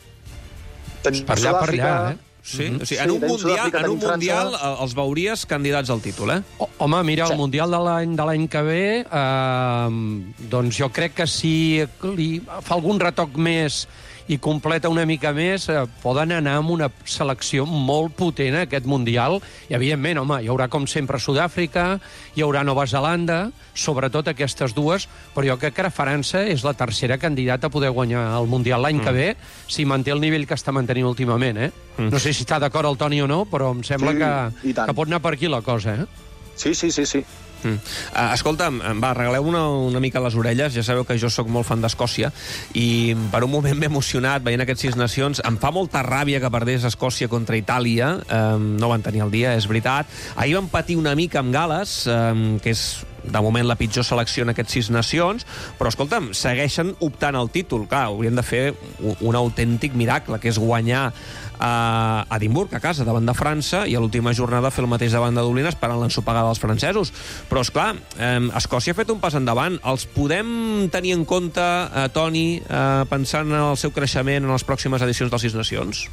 Per allà, Sí? O sigui, en un mundial els veuries candidats al títol, Home, mira, el Mundial de l'any que ve, doncs jo crec que si li fa algun retoc més i completa una mica més, poden anar amb una selecció molt potent a aquest Mundial. I, evidentment, home, hi haurà, com sempre, Sud-àfrica, hi haurà Nova Zelanda, sobretot aquestes dues, però jo crec que ara França és la tercera candidata a poder guanyar el Mundial l'any que ve, si manté el nivell que està mantenint últimament, No sé si està d'acord el Toni o no, però em sembla que pot anar per aquí la cosa, Sí. Escolta'm, va, regaleu una mica les orelles. Ja sabeu que jo sóc molt fan d'Escòcia i per un moment m'he emocionat veient aquests 6 nacions. Em fa molta ràbia que perdés Escòcia contra Itàlia. No van tenir el dia, és veritat. Ahir van patir una mica amb Gal·les, que és de moment la pitjor selecció en aquests 6 nacions, però escolta'm, segueixen optant al títol. Clar, haurien de fer un autèntic miracle, que és guanyar a Edimburg, a casa, davant de França, i a l'última jornada fer el mateix davant de Dublín, esperant l'ensopegada dels francesos. Però, esclar, Escòcia ha fet un pas endavant. Els podem tenir en compte, Toni, pensant en el seu creixement en les pròximes edicions dels 6 nacions?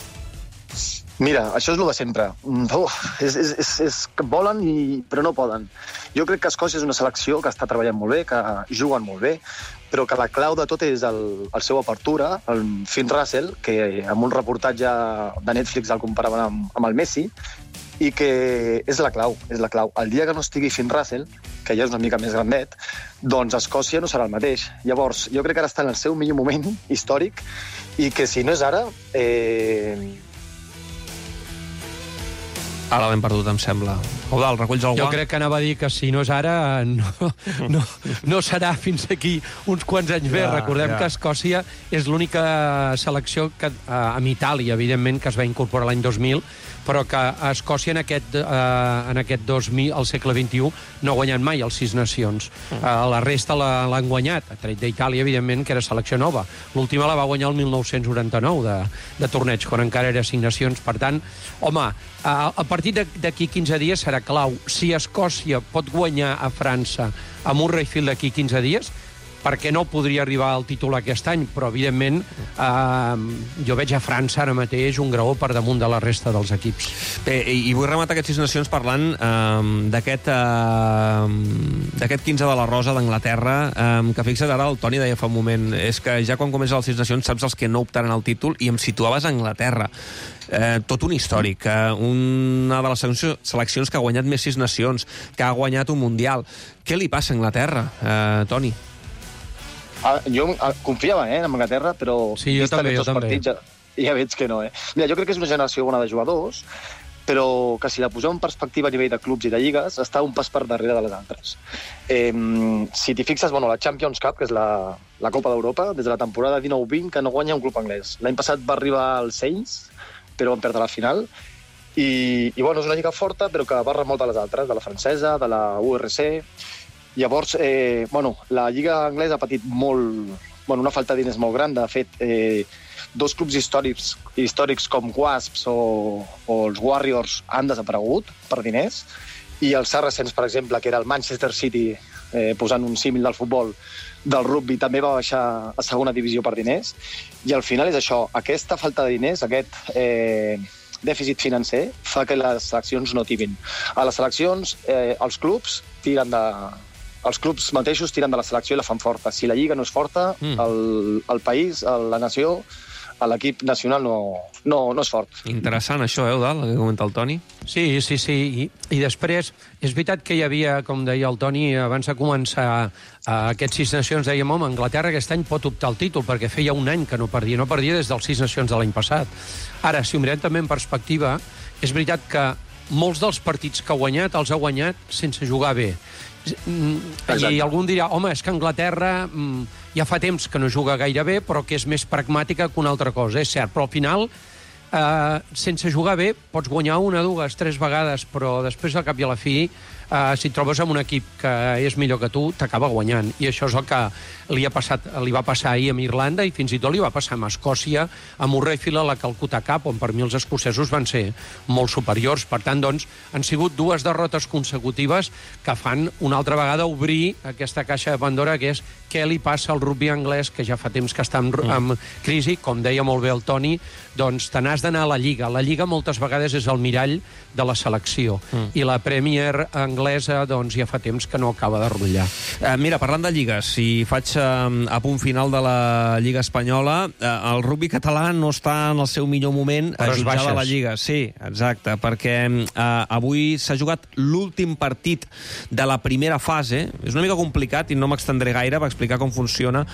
Mira, això és el de sempre. És que volen, però no poden. Jo crec que Escòcia és una selecció que està treballant molt bé, que juguen molt bé, però que la clau de tot és el seu apertura, el Finn Russell, que amb un reportatge de Netflix el comparaven amb el Messi, i que és la clau. El dia que no estigui Finn Russell, que ja és una mica més grandet, doncs Escòcia no serà el mateix. Llavors, jo crec que ara està en el seu millor moment històric i que si no és ara... Ara l'hem perdut, em sembla. Eudal, reculls el guant? Jo crec que anava a dir que si no és ara, no serà fins aquí uns quants anys més. Recordem que Escòcia és l'única selecció que, amb Itàlia, evidentment, que es va incorporar l'any 2000, però que a Escòcia en aquest 2000, al segle XXI, no ha guanyat mai els 6 nacions. La resta l'han guanyat, a tret d'Itàlia, evidentment, que era selecció nova. L'última la va guanyar el 1999, de torneig, quan encara era 5 nacions. Per tant, home, el partit d'aquí 15 dies serà clau. Si Escòcia pot guanyar a França a Murrayfield d'aquí 15 dies, perquè no podria arribar al títol aquest any, però, evidentment, jo veig a França ara mateix un graó per damunt de la resta dels equips. Bé, i vull rematar aquests 6 nacions parlant d'aquest 15 de la Rosa d'Anglaterra, que fixa't, ara el Toni deia fa un moment, és que ja quan comença les 6 nacions saps els que no optaran al títol, i em situaves a Anglaterra. Tot un històric, una de les seleccions que ha guanyat més 6 nacions, que ha guanyat un Mundial. Què li passa a Anglaterra, Toni? Jo confiava en Anglaterra, però... Sí, jo també. ja veig que no, Mira, jo crec que és una generació bona de jugadors, però que si la posem en perspectiva a nivell de clubs i de lligues, està un pas per darrere de les altres. Si t'hi fixes, la Champions Cup, que és la Copa d'Europa, des de la temporada 19-20, que no guanya un club anglès. L'any passat va arribar al Saints, però van perdre la final, i és una lliga forta, però que barra molt de les altres, de la francesa, de la URC. Llavors, la lliga anglesa ha patit una falta de diners molt gran. De fet, dos clubs històrics com Wasps o els Warriors han desaparegut per diners, i els Saracens, per exemple, que era el Manchester City, posant un símil del futbol, del rugby, també va baixar a segona divisió per diners, i al final és això, aquesta falta de diners, aquest dèficit financer, fa que les seleccions no tirin. A les seleccions, els clubs mateixos tiren de la selecció i la fan forta. Si la lliga no és forta, el país, la nació, l'equip nacional no és fort. Interessant això, Eudal, el que comenta el Toni. Sí. I després, és veritat que hi havia, com deia el Toni, abans de començar aquests 6 nacions, dèiem, Anglaterra aquest any pot optar al títol, perquè feia un any que no perdia des dels 6 nacions de l'any passat. Ara, si ho mirem també en perspectiva, és veritat que molts dels partits que ha guanyat els ha guanyat sense jugar bé. I algú dirà, és que Anglaterra ja fa temps que no juga gaire bé, però que és més pragmàtica que una altra cosa, és cert. Però al final, sense jugar bé, pots guanyar 1, 2, 3 vegades, però després, al cap i a la fi, si et trobes amb un equip que és millor que tu, t'acaba guanyant. I això és el que li va passar ahir amb Irlanda, i fins i tot li va passar amb Escòcia, amb Murrayfield a la Calcuta Cup, on per mi els escocesos van ser molt superiors. Per tant, doncs, han sigut 2 derrotes consecutives que fan una altra vegada obrir aquesta caixa de Pandora, que és què li passa al rugby anglès, que ja fa temps que està en crisi. Com deia molt bé el Toni, doncs te n'has d'anar a la Lliga. La Lliga moltes vegades és el mirall de la selecció. I la Premier anglesa, doncs, ja fa temps que no acaba de rotllar. Mira, parlant de lligues, si faig a punt final de la Lliga Espanyola, el rugby català no està en el seu millor moment a jutjar de la Lliga. Sí, exacte, perquè avui s'ha jugat l'últim partit de la primera fase. És una mica complicat i no m'extendré gaire per explicar com funciona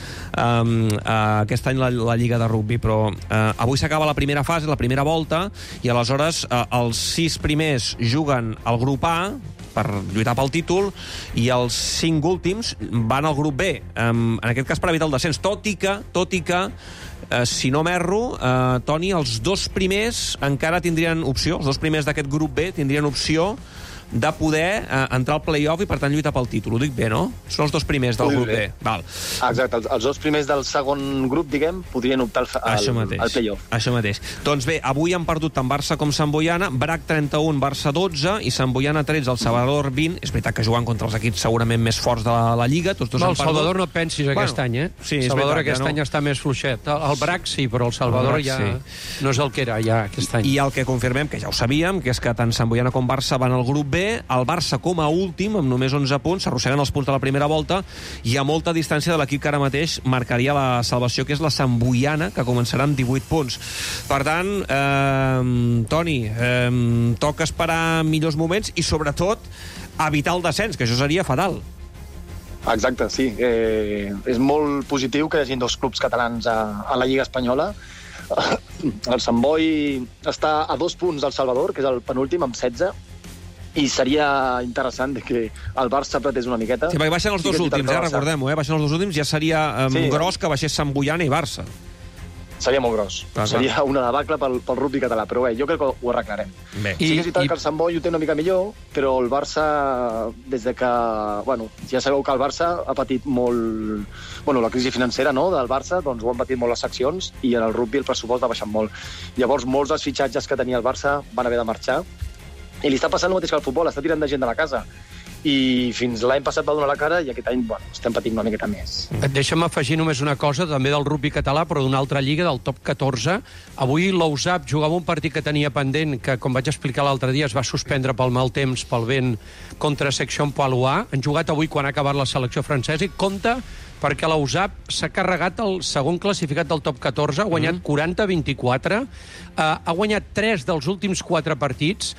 aquest any la Lliga de rugby, però avui s'acaba la primera fase, la primera volta, i aleshores els 6 primers juguen al grup A per lluitar pel títol, i els 5 últims van al grup B, en aquest cas per evitar el descens, tot i que si no m'erro, Toni, els 2 primers encara tindrien opció, els 2 primers d'aquest grup B tindrien opció de poder entrar al play-off i, per tant, lluitar pel títol. Ho dic bé, no? Són els 2 primers del grup B. Val. Exacte, els 2 primers del segon grup, diguem, podrien optar al play-off. Això mateix. Doncs bé, avui han perdut tant Barça com Sant Boiana, Brac 31, Barça 12 i Sant Boiana 13, el Salvador 20. És veritat que juguen contra els equips segurament més forts de la Lliga. Tots dos han perdut. El Salvador no et pensis aquest any, Sí, Salvador aquest any està més fluixet. El Brac sí, però el Salvador ja no és el que era ja aquest any. I el que confirmem, que ja ho sabíem, que és que tant Sant Boiana com Barça van al grup B, el Barça com a últim, amb només 11 punts, s'arrosseguen els punts de la primera volta, i a molta distància de l'equip que ara mateix marcaria la salvació, que és la Sant Boiana, que començarà amb 18 punts. Per tant, Toni, toca esperar millors moments i, sobretot, evitar el descens, que això seria fatal. Exacte, sí. És molt positiu que hi hagi 2 clubs catalans a la Lliga Espanyola. El Sant Boi està a 2 punts del Salvador, que és el penúltim, amb 16, i seria interessant que el Barça apretés una miqueta. Sí, perquè baixen els 2 últims, recordem-ho, baixen els 2 últims, ja seria gros que baixés Sant Boiana i Barça. Seria molt gros. Seria una debacle pel rugby català, però bé, jo crec que ho arreglarem. Sí que és veritat que el Sant Boi ho té una mica millor, però el Barça, des de que... ja sabeu que el Barça ha patit molt... la crisi financera del Barça, doncs ho han patit molt les seccions, i en el rugby el pressupost ha baixat molt. Llavors, molts dels fitxatges que tenia el Barça van haver de marxar, i li està passant el mateix que al futbol, està tirant de gent de la casa. I fins l'any passat va donar la cara, i aquest any, estem patint una miqueta més. Deixa'm afegir només una cosa, també del rugby català, però d'una altra lliga, del top 14. Avui l'Ousap jugava un partit que tenia pendent, que, com vaig explicar l'altre dia, es va suspendre pel mal temps, pel vent, contra Section Palois. Han jugat avui quan ha acabat la selecció francesa, i compta perquè l'Ousap s'ha carregat el segon classificat del top 14, ha guanyat 40-24, ha guanyat 3 dels últims 4 partits,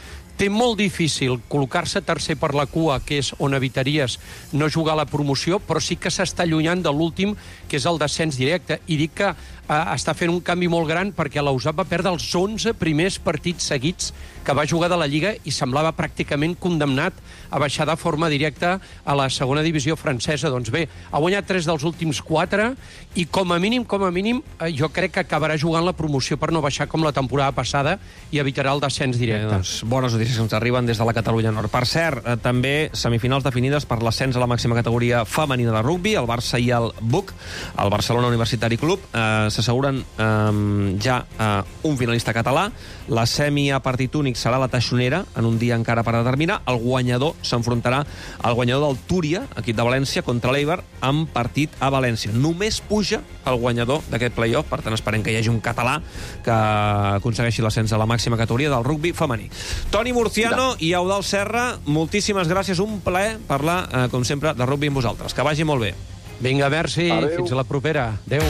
té molt difícil col·locar-se tercer per la cua, que és on evitaries no jugar a la promoció, però sí que s'està allunyant de l'últim, que és el descens directe. I dic que està fent un canvi molt gran perquè l'Ausat va perdre els 11 primers partits seguits que va jugar de la Lliga i semblava pràcticament condemnat a baixar de forma directa a la segona divisió francesa. Doncs bé, ha guanyat 3 dels últims 4 i com a mínim, jo crec que acabarà jugant la promoció per no baixar com la temporada passada i evitarà el descens directe. Doncs bones notícies que ens arriben des de la Catalunya Nord. Per cert, també semifinals definides per l'ascens a la màxima categoria femenina de rugbi, el Barça i el BUC, el Barcelona Universitari Club, s'asseguren ja un finalista català. La semi a partit únic serà la Taixonera, en un dia encara per determinar. El guanyador s'enfrontarà al guanyador del Túria, equip de València, contra l'Eibar, en partit a València. Només puja el guanyador d'aquest play-off, per tant esperem que hi hagi un català que aconsegueixi l'ascens a la màxima categoria del rugbi femení. Toni Murciano i Eudald Serra, moltíssimes gràcies, un plaer parlar, com sempre, de rugbi amb vosaltres. Que vagi molt bé. Vinga, merci, fins a la propera. Adéu.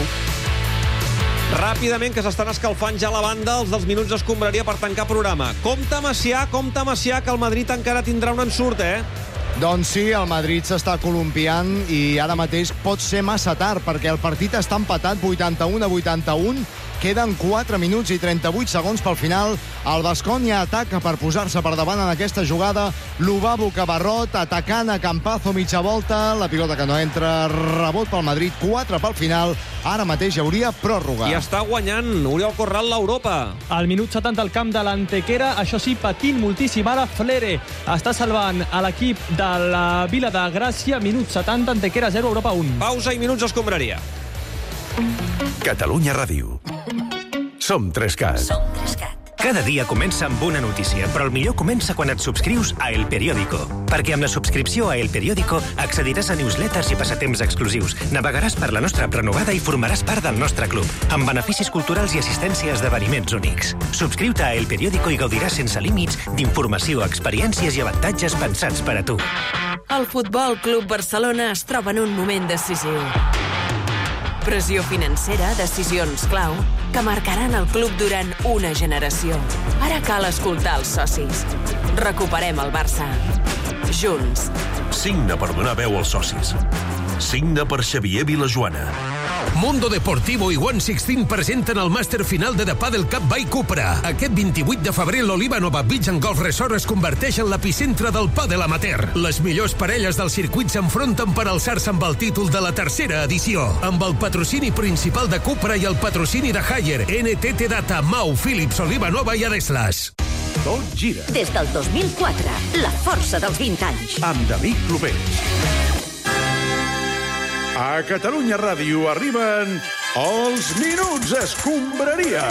Ràpidament, que s'estan escalfant ja la banda els dels minuts d'escombraria per tancar programa. Compte Macià, que el Madrid encara tindrà un ensurt, Doncs sí, el Madrid s'està columpiant i ara mateix pot ser massa tard perquè el partit està empatat 81-81. Queden 4 minuts i 38 segons pel final. El Baskonia ataca per posar-se per davant en aquesta jugada. Lubabo Cabarrot atacant a Campazo mitja volta. La pilota que no entra, rebot pel Madrid, 4 pel final. Ara mateix hi hauria pròrroga. I està guanyant Oriol Corral l'Europa. Al minut 70 al camp de l'Antequera, això sí, patint moltíssim. Ara Flere està salvant a l'equip de la Vila de Gràcia. Minut 70, Antequera 0, Europa 1. Pausa i minuts escombraria. Catalunya Ràdio. Som 3CAT. Cada dia comença amb una notícia, però el millor comença quan et subscrius a El Periódico. Perquè amb la subscripció a El Periódico accediràs a newsletters i passatemps exclusius, navegaràs per la nostra prenovada i formaràs part del nostre club, amb beneficis culturals i assistència a esdeveniments únics. Subscriu-te a El Periódico i gaudiràs sense límits d'informació, experiències i avantatges pensats per a tu. El Futbol Club Barcelona es troba en un moment decisiu. Pressió financera, decisions clau, que marcaran el club durant una generació. Ara cal escoltar els socis. Recuperem el Barça. Junts. Signa per donar veu als socis. Signa per Xavier Vilajoana. Mundo Deportivo i 116 presenten el màster final de The Padel Cup by Cupra. Aquest 28 de febrer l'Oliva Nova Beach and Golf Resort es converteix en l'epicentre del pàdel amateur. Les millors parelles del circuit s'enfronten per alçar-se amb el títol de la tercera edició. Amb el patrocini principal de Cupra i el patrocini de Haier, NTT Data, Mau, Philips, Oliva Nova i Adeslas. Tot gira. Des del 2004, la força dels 20 anys. Amb David Clopés. A Catalunya Ràdio arriben els Minuts Escombraria.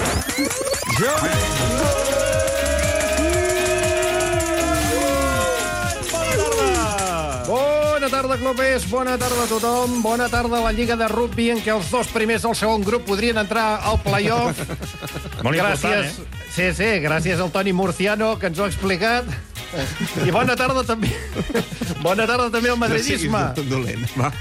Bona tarda, Clopés. Bona tarda a tothom. Bona tarda a la Lliga de Rugbi, en què els dos primers del segon grup podrien entrar al play-off. Molt important, Sí, gràcies al Toni Murciano, que ens ho ha explicat. I bona tarda també. Bona tarda també al madridisme. No siguis dolent, va.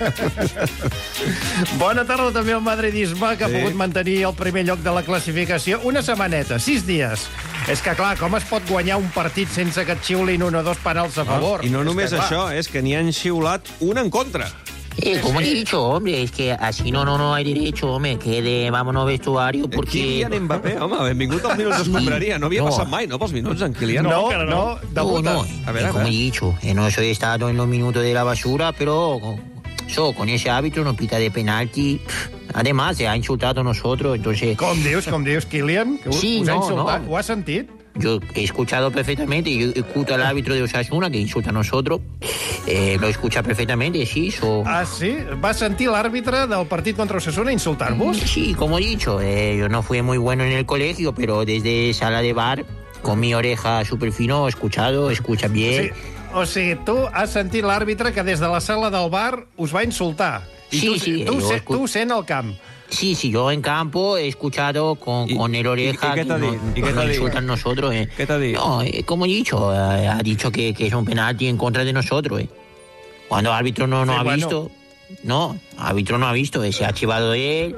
Bona tarda també al madridisme, que ha pogut mantenir el primer lloc de la classificació. Una setmaneta, 6 dies. És que, clar, com es pot guanyar un partit sense que et xiulin 1 o 2 penals a favor? I no només això, és que n'hi han xiulat un en contra. Como he dicho, hombre, es que así no hay derecho, hombre, que vámonos vestuario porque... Kylian Mbappé, home, benvingut als Minuts d'Escombraria. No havia passat mai, no, pels minuts, en Kylian? No, como he dicho, no soy estado en los minutos de la basura, pero con ese árbitro nos pita de penalti. Además, se ha insultado a nosotros, entonces... Com dius, Kylian? Que sí, us ha insultat? Ho has sentit? Yo he escuchado perfectamente, yo escucho al árbitro de Osasuna que insulta a nosotros, lo escucha perfectamente, sí. Ah, sí? ¿Vas a sentir l'àrbitre del partit contra Osasuna insultar-vos? Sí, como he dicho, yo no fui muy bueno en el colegio, pero desde sala de bar, con mi oreja súper fino, escucha bien. Sí. O sigui, tu has sentit l'àrbitre que des de la sala del bar us va insultar. Sí, tu sent al camp. Sí, yo en campo he escuchado con el oreja que nos insultan nosotros. ¿Qué te ha dicho? No, como he dicho, ha dicho que es un penalti en contra de nosotros. Cuando el árbitro no ha visto, se ha chivado de él.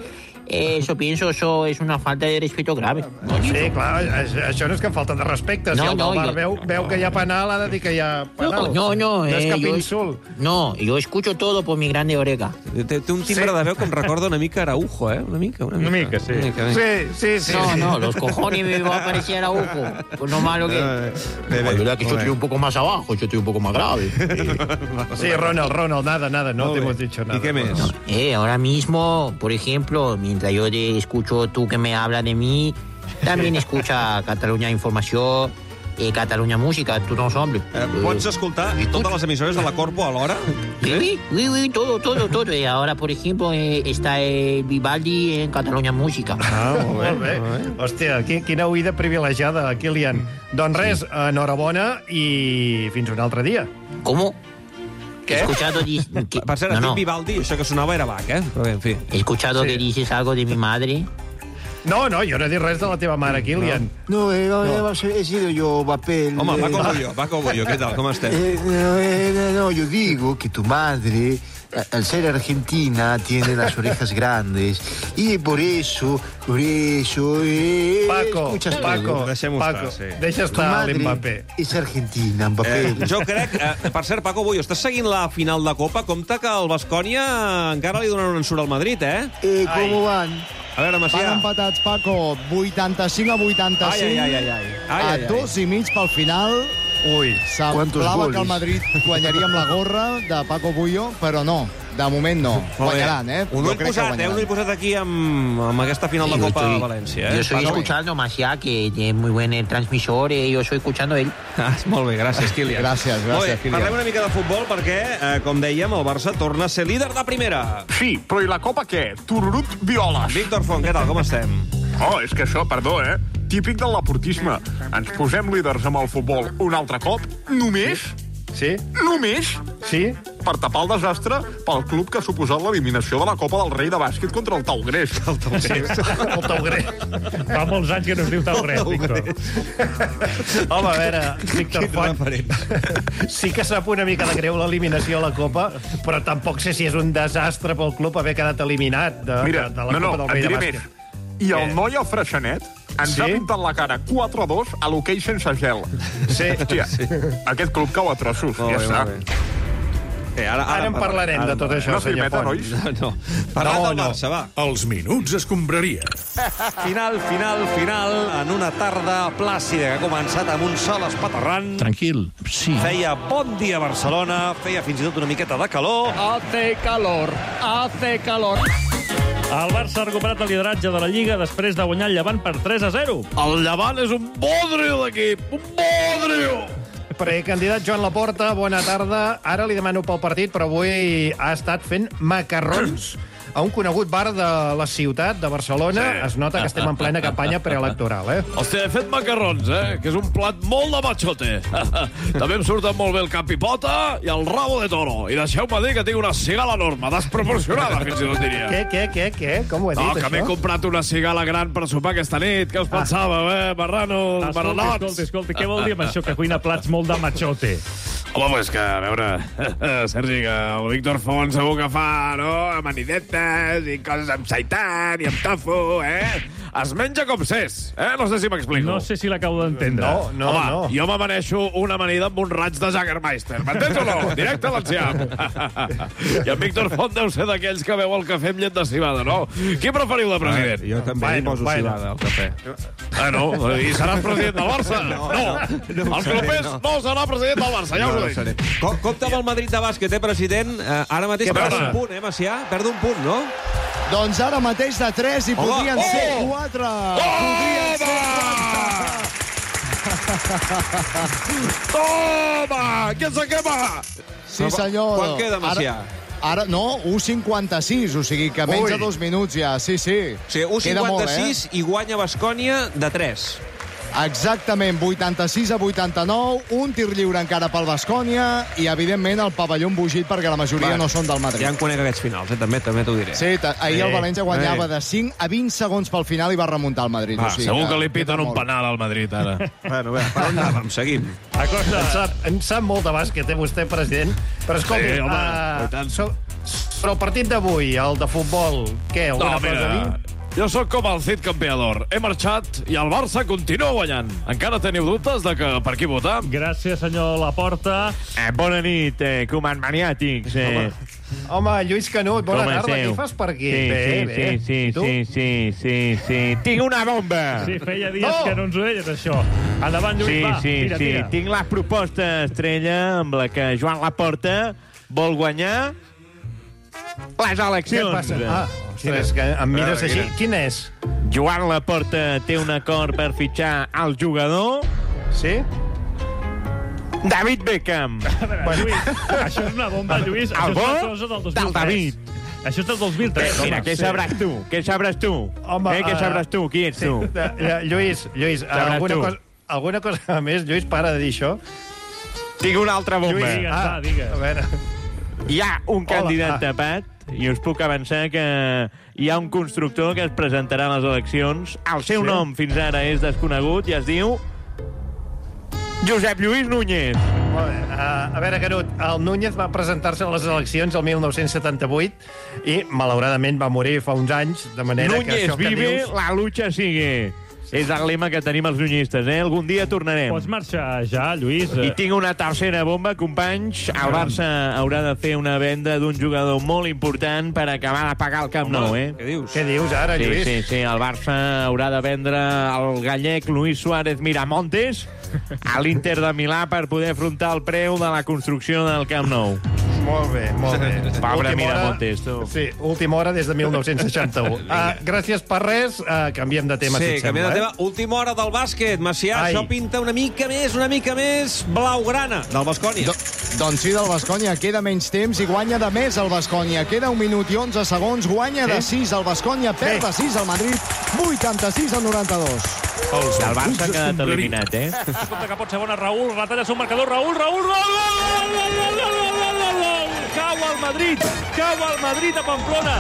Eso pienso, eso es una falta de respeto grave. Sí, clar, això no és que falta de respecte. Si el del bar veu que hi ha penal, ha de dir que hi ha penal. No, no és cap insult. No, yo escucho todo por mi grande oreja. Té un timbre de veu que em recorda una mica Araujo, Una mica, sí. Sí. No, los cojones me va a parecer Araujo. Pues no malo que... La verdad que yo estoy un poco más abajo, yo estoy un poco más grave. Sí, Ronald, nada, no te hemos dicho nada. ¿Y qué més? Ahora mismo, por ejemplo, mientras yo te escucho tú que me hablas de mí, también escucha Catalunya Informació, Catalunya Música, tu no hombre. Pots escoltar totes les emissores de la Corpo alhora? Sí, todo. Y ahora, por ejemplo, está Vivaldi en Catalunya Música. Molt bé. Hòstia, quina oïda privilegiada, Kilian. Doncs res, enhorabona i fins un altre dia. ¿Cómo? ¿Qué? He escuchado... Per cert, estic Vivaldi, això que sonava era Bach, Però bé, en fi. He escuchado que dices algo de mi madre. No, jo no he dit res de la teva mare, Kilian. No, he sido yo papel. Home, Paco Bullo, què tal, com estem? No, yo digo que tu madre, al ser argentina, tiene las orejas grandes y por eso, Paco, deixa estar l'Mbappé. És argentina, Mbappé. Jo crec, per cert, Paco Bullo, estàs seguint la final de Copa? Compte que el Baskonia encara li donen un ensurt al Madrid, ¿Cómo van? A veure, Macià. Van empatats, Paco, 85-85. A 2,5 pel final. Ui, semblava que el Madrid guanyaria amb la gorra de Paco Bullo, però no. De moment no. Guanyaran, Un ull posat aquí amb aquesta final de Copa de València. Yo estoy escuchando Macià, que tiene muy buen transmisor, yo estoy escuchando él. Molt bé, gràcies, Kilian. Gràcies, Kilian. Parlem una mica de futbol perquè, com dèiem, el Barça torna a ser líder de primera. Sí, però i la Copa què? Tururut violes. Víctor Font, què tal, com estem? És que això, perdó, típic del laportisme. Ens posem líders amb el futbol un altre cop, només... Sí? Només? Sí? Per tapar el desastre pel club que ha suposat l'eliminació de la Copa del Rei de bàsquet contra el Taugrés. El Taugrés. Fa molts anys que no es diu Taugrés, Víctor. Home, a veure, Víctor Font, sí que sap una mica de greu l'eliminació a la Copa, però tampoc sé si és un desastre pel club haver quedat eliminat de la Copa del Rei de bàsquet. I el noi al Freixenet ens ha pintat la cara 4-2 a l'hoquei sense gel. Sí. Hòstia, aquest club cau a trossos, ja està. Ara en parlarem de tot això, senyor Font. No. Parlat del Barça, va. Els minuts escombraria. Final, en una tarda plàcida que ha començat amb un sol espaterrant. Tranquil, sí. Feia bon dia a Barcelona, feia fins i tot una miqueta de calor. Hace calor. El Barça ha recuperat el lideratge de la Lliga després de guanyar el Llevant per 3-0. El Llevant és un bodrio d'equip, un bodrio! Precandidat Joan Laporta, bona tarda. Ara li demano pel partit, però avui ha estat fent macarrons a un conegut bar de la ciutat de Barcelona. Sí. Es nota que estem en plena campanya preelectoral, Hòstia, he fet macarrons, que és un plat molt de machote. També em surten molt bé el cap i pota i el rabo de toro. I deixeu-me dir que tinc una cigala enorme, desproporcionada, fins i tot diria. Què? Com ho he dit, això? Que m'he comprat una cigala gran per sopar aquesta nit. Què us pensàveu, marranos, marranots? Escolti, què vol dir amb això, que cuina plats molt de machote? Home, pues que, a veure, Sergi, que el Víctor Font segur que fa, amanidetes i coses amb seitan i amb tofu, Es menja com s'és, No sé si m'explico. No sé si l'acabo d'entendre. No. Jo m'amaneixo una amanida amb un raig de Jagermeister. M'entens o no? Directe a l'enciam. I en Víctor Font deu ser d'aquells que veu el cafè amb llet de cibada, no? Qui preferiu de president? Jo també hi poso cibada al cafè. No? I seràs president del Barça? No. Els clubers no serà president del Barça, ja us ho dic. Compte amb el Madrid de bàsquet, president? Ara mateix perd un punt, Macià? Perd un punt, no? Doncs ara mateix de 3 i podrien ser 4. Podrien ser 4. Toma! Qui se quema? Sí, senyor. Quan queda, Macià? Ara, no, 1,56, o sigui que menys de 2 minuts ja, sí. O sigui, 1,56 i guanya Baskonia de 3. Exactament, 86-89, un tir lliure encara pel Baskonia i, evidentment, el pavelló embogit perquè la majoria no són del Madrid. Ja en conec aquests finals, també t'ho diré. Sí, ahir el València guanyava de 5 a 20 segons pel final i va remuntar el Madrid. Segur que li piten un penal al Madrid, ara. Bueno, bé, per on anàvem? Seguim. En sap molt de bàsquet, vostè, president. Però escolti, però el partit d'avui, el de futbol, què, alguna cosa a dir? jo sóc com el Cid Campeador. He marxat i el Barça continua guanyant. Encara teniu dubtes de que per qui votar? Gràcies, senyor Laporta. Bona nit, comand maniàtics. Home, Lluís Canut, bona tarda. Què fas per aquí? Sí. Tinc una bomba. Sí, feia dies que no ens ho deies, això. Endavant, Lluís, va, tira. Tinc la proposta estrella amb la que Joan Laporta vol guanyar les eleccions. Què passa? Ostres, que em mires així. Quin és? Joan Laporta té un acord per fitxar el jugador... Sí? David Beckham. Lluís, això és una bomba, Lluís. El bo del David. Això és del 2003. Mira, què sabràs tu? Què sabràs tu? Home, què sabràs tu? Qui ets tu? Lluís, alguna cosa més? Lluís, para de dir això. Tinc una altra bomba. Lluís, digues. A veure... Hi ha un candidat tapat i us puc avançar que hi ha un constructor que es presentarà a les eleccions. El seu nom fins ara és desconegut i es diu Josep Lluís Núñez. Molt bé. A veure, Canut, el Núñez va presentar-se a les eleccions el 1978 i, malauradament, va morir fa uns anys, de manera Núñez que això que vive, dius... la lucha sigue. És el lema que tenim els nuñistes, Algun dia tornarem. Pots marxar ja, Lluís. I tinc una tercera bomba, companys. El Barça haurà de fer una venda d'un jugador molt important per acabar de pagar el Camp Nou, Què dius ara, Lluís? Sí. El Barça haurà de vendre el gallec Luis Suárez Miramontes a l'Inter de Milà per poder afrontar el preu de la construcció del Camp Nou. Molt bé. Pobre Miramontes, tu. Sí, última hora des de 1961. Gràcies per res. Canviem de tema, si et sembla. Sí, canviem de tema. Última hora del bàsquet. Macià, això pinta una mica més blaugrana del Baskonia. Doncs sí, del Baskonia. Queda menys temps i guanya de més el Baskonia. Queda 1 minut i 11 segons. Guanya de 6 el Baskonia. Perd de 6 al Madrid. 86-92. El Barça ha quedat eliminat, Compte que pot ser bona Raül. Retalla el seu marcador. Raül! Cau al Madrid a Pamplona.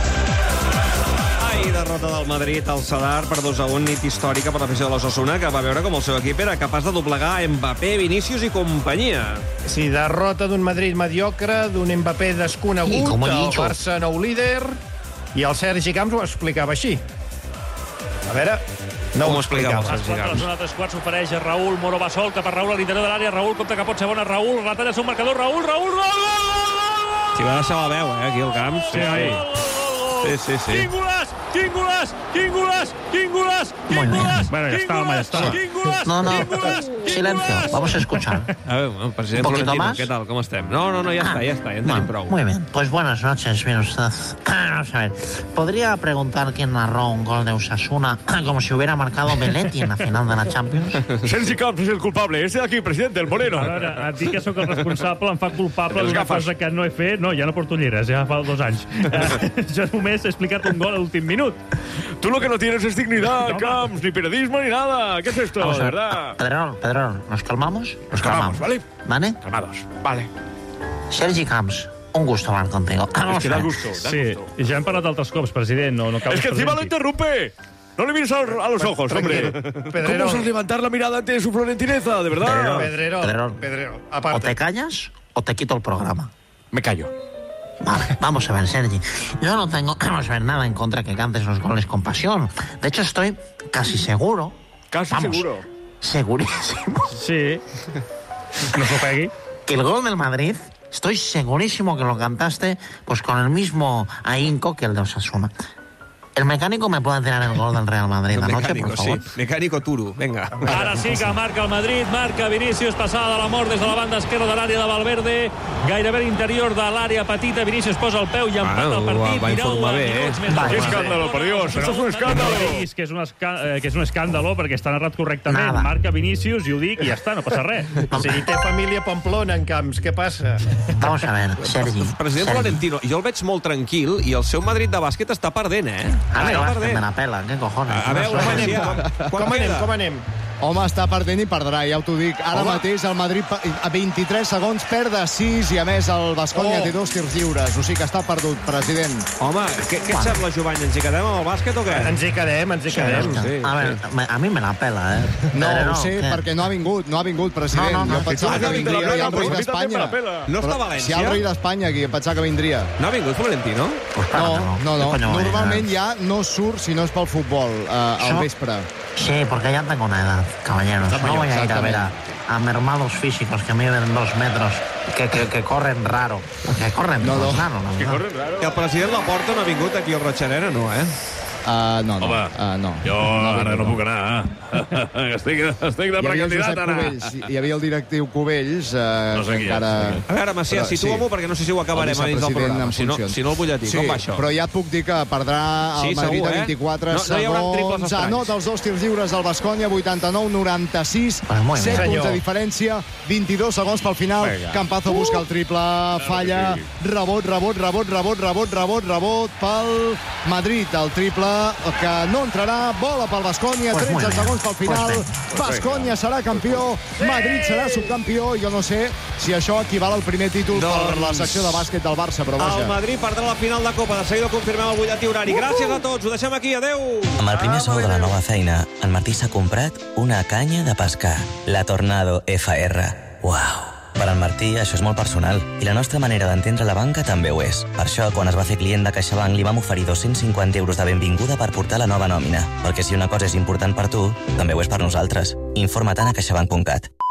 Derrota del Madrid al Sadar per 2-1, nit històrica per l'afició de l'Osasuna, que va veure com el seu equip era capaç de doblegar Mbappé, Vinícius i companyia. Sí, derrota d'un Madrid mediocre, d'un Mbappé desconegut, el Barça nou líder, i el Sergi Camps ho explicava així. A veure... Com ho explicava el Sergi Camps? La zona de 3 quarts s'ofereix a Raül, Moro va sol, cap a Raül a l'interior de l'àrea, Raül compta que pot ser bona, Raül, retalla el seu marcador, Raül! Si va deixar la veu, aquí al camp. Sí. Quin golaç! Bueno, ya está. No, silencio, vamos a escuchar. A ver, presidente Florentino, ¿qué tal? ¿Cómo estem? No, ya está, ya tenim prou. Muy bien, pues buenas noches, mire usted. Vamos a ver, ¿podría preguntar quién narró un gol de Osasuna como si hubiera marcado Belletti en la final de la Champions? Sergi Camps és el culpable, és aquí, president, el Moreno. A veure, et dic que sóc el responsable, em fa culpable d'una cosa que no he fet. No, ja no porto ulleres, ja fa 2 anys. Jo només he explicat un gol a l'últim minut. Tú lo que no tienes es dignidad, Camps, ni periodismo, ni nada. ¿Qué es esto, de verdad? Pedrerol, ¿nos calmamos? Nos calmamos, ¿vale? ¿Vale? Calmados, vale. Sergi Camps, un gusto hablar contigo. Es que da gusto. Sí, ja hem parlat altres cops, president. No es que encima lo interrumpe. No le mires a los ojos, hombre. ¿Cómo osas levantar la mirada ante su florentineza, de verdad? Pedrerol, aparte. O te callas o te quito el programa. Me callo. Vale, vamos a ver, Sergi. Yo no tengo nada en contra que cantes los goles con pasión. De hecho, estoy casi seguro. Seguro. Segurísimo. Sí. No se pegui. Que el gol del Madrid, estoy segurísimo que lo cantaste pues con el mismo ahínco que el de Osasuna. El mecánico me puede tirar el gol del Real Madrid anoche, por favor. Sí. Mecánico Turu, venga. Ara sí que marca el Madrid, marca Vinícius, passada de la mort des de la banda esquerra de l'àrea de Valverde, gairebé a l'interior de l'àrea petita, Vinícius posa el peu i empata el partit. Va informar bé, Qué escándalo, por Dios, esto es un escándalo. No diguis que és un escàndalo perquè està narrat correctament. Marca Vinícius i ho dic i ja està, no passa res. Si té família Pamplona en Camps, què passa? Vamos a ver, Sergi. President Florentino, jo el veig molt tranquil i el seu Madrid de bàsquet està perdent, A ver, me la pela, ¿qué cojones? A veure, com anem? Home, està perdent i perdrà, ja t'ho dic. Ara mateix el Madrid a 23 segons perd de 6 i a més el Baskonia té 2 tirs lliures. O sigui que està perdut, president. Home, què et sembla, Jovany? Ens hi quedem amb el bàsquet o què? Ens hi quedem. Sí. A mi me la pela, No ho sé, perquè no ha vingut, president. Jo pensava que vindria el rei d'Espanya. No està a València? Si hi ha el rei d'Espanya aquí, em pensava que vindria. No ha vingut Florentino? No. Normalment ja no surt si no és pel futbol, al vespre. Sí, porque ya tengo una edad, caballeros. No voy a ir a ver a mermados físicos que miden 2 metros, que corren raro. Que corren raro, la verdad. Que el president Laporta no ha vingut aquí al Rotxarena, no, No. Jo ara no puc anar. Estic de precandidat, ara. Hi havia el directiu Cubells. No sé qui és. A veure, Macià, situa-m'ho perquè no sé si ho acabarem a dins del programa. Si no el butlletí, com va això? Però ja et puc dir que perdrà el Madrid a 24 segons. No hi haurà triples estranys. Anota els 2 tirs lliures del Baskonia, 89-96. 7 punts de diferència, 22 segons pel final. Campazo busca el triple, falla. Rebot pel Madrid. El triple que no entrarà, bola pel Baskonia, 13 segons pel final. Baskonia serà campió, Madrid serà subcampió. Jo no sé si això equival al primer títol per la secció de bàsquet del Barça, però vaja. El Madrid perdrà la final de Copa. De seguida confirmem el butlletí horari. Gràcies a tots, ho deixem aquí, adeu. Amb el primer sou de la nova feina, en Martí s'ha comprat una canya de pescar, la Tornado FR. Uau! Per al Martí, això és molt personal, i la nostra manera d'entendre la banca també ho és. Per això, quan es va fer client de CaixaBank, li vam oferir 250 euros de benvinguda per portar la nova nòmina. Perquè si una cosa és important per tu, també ho és per nosaltres. Informa't a CaixaBank.cat.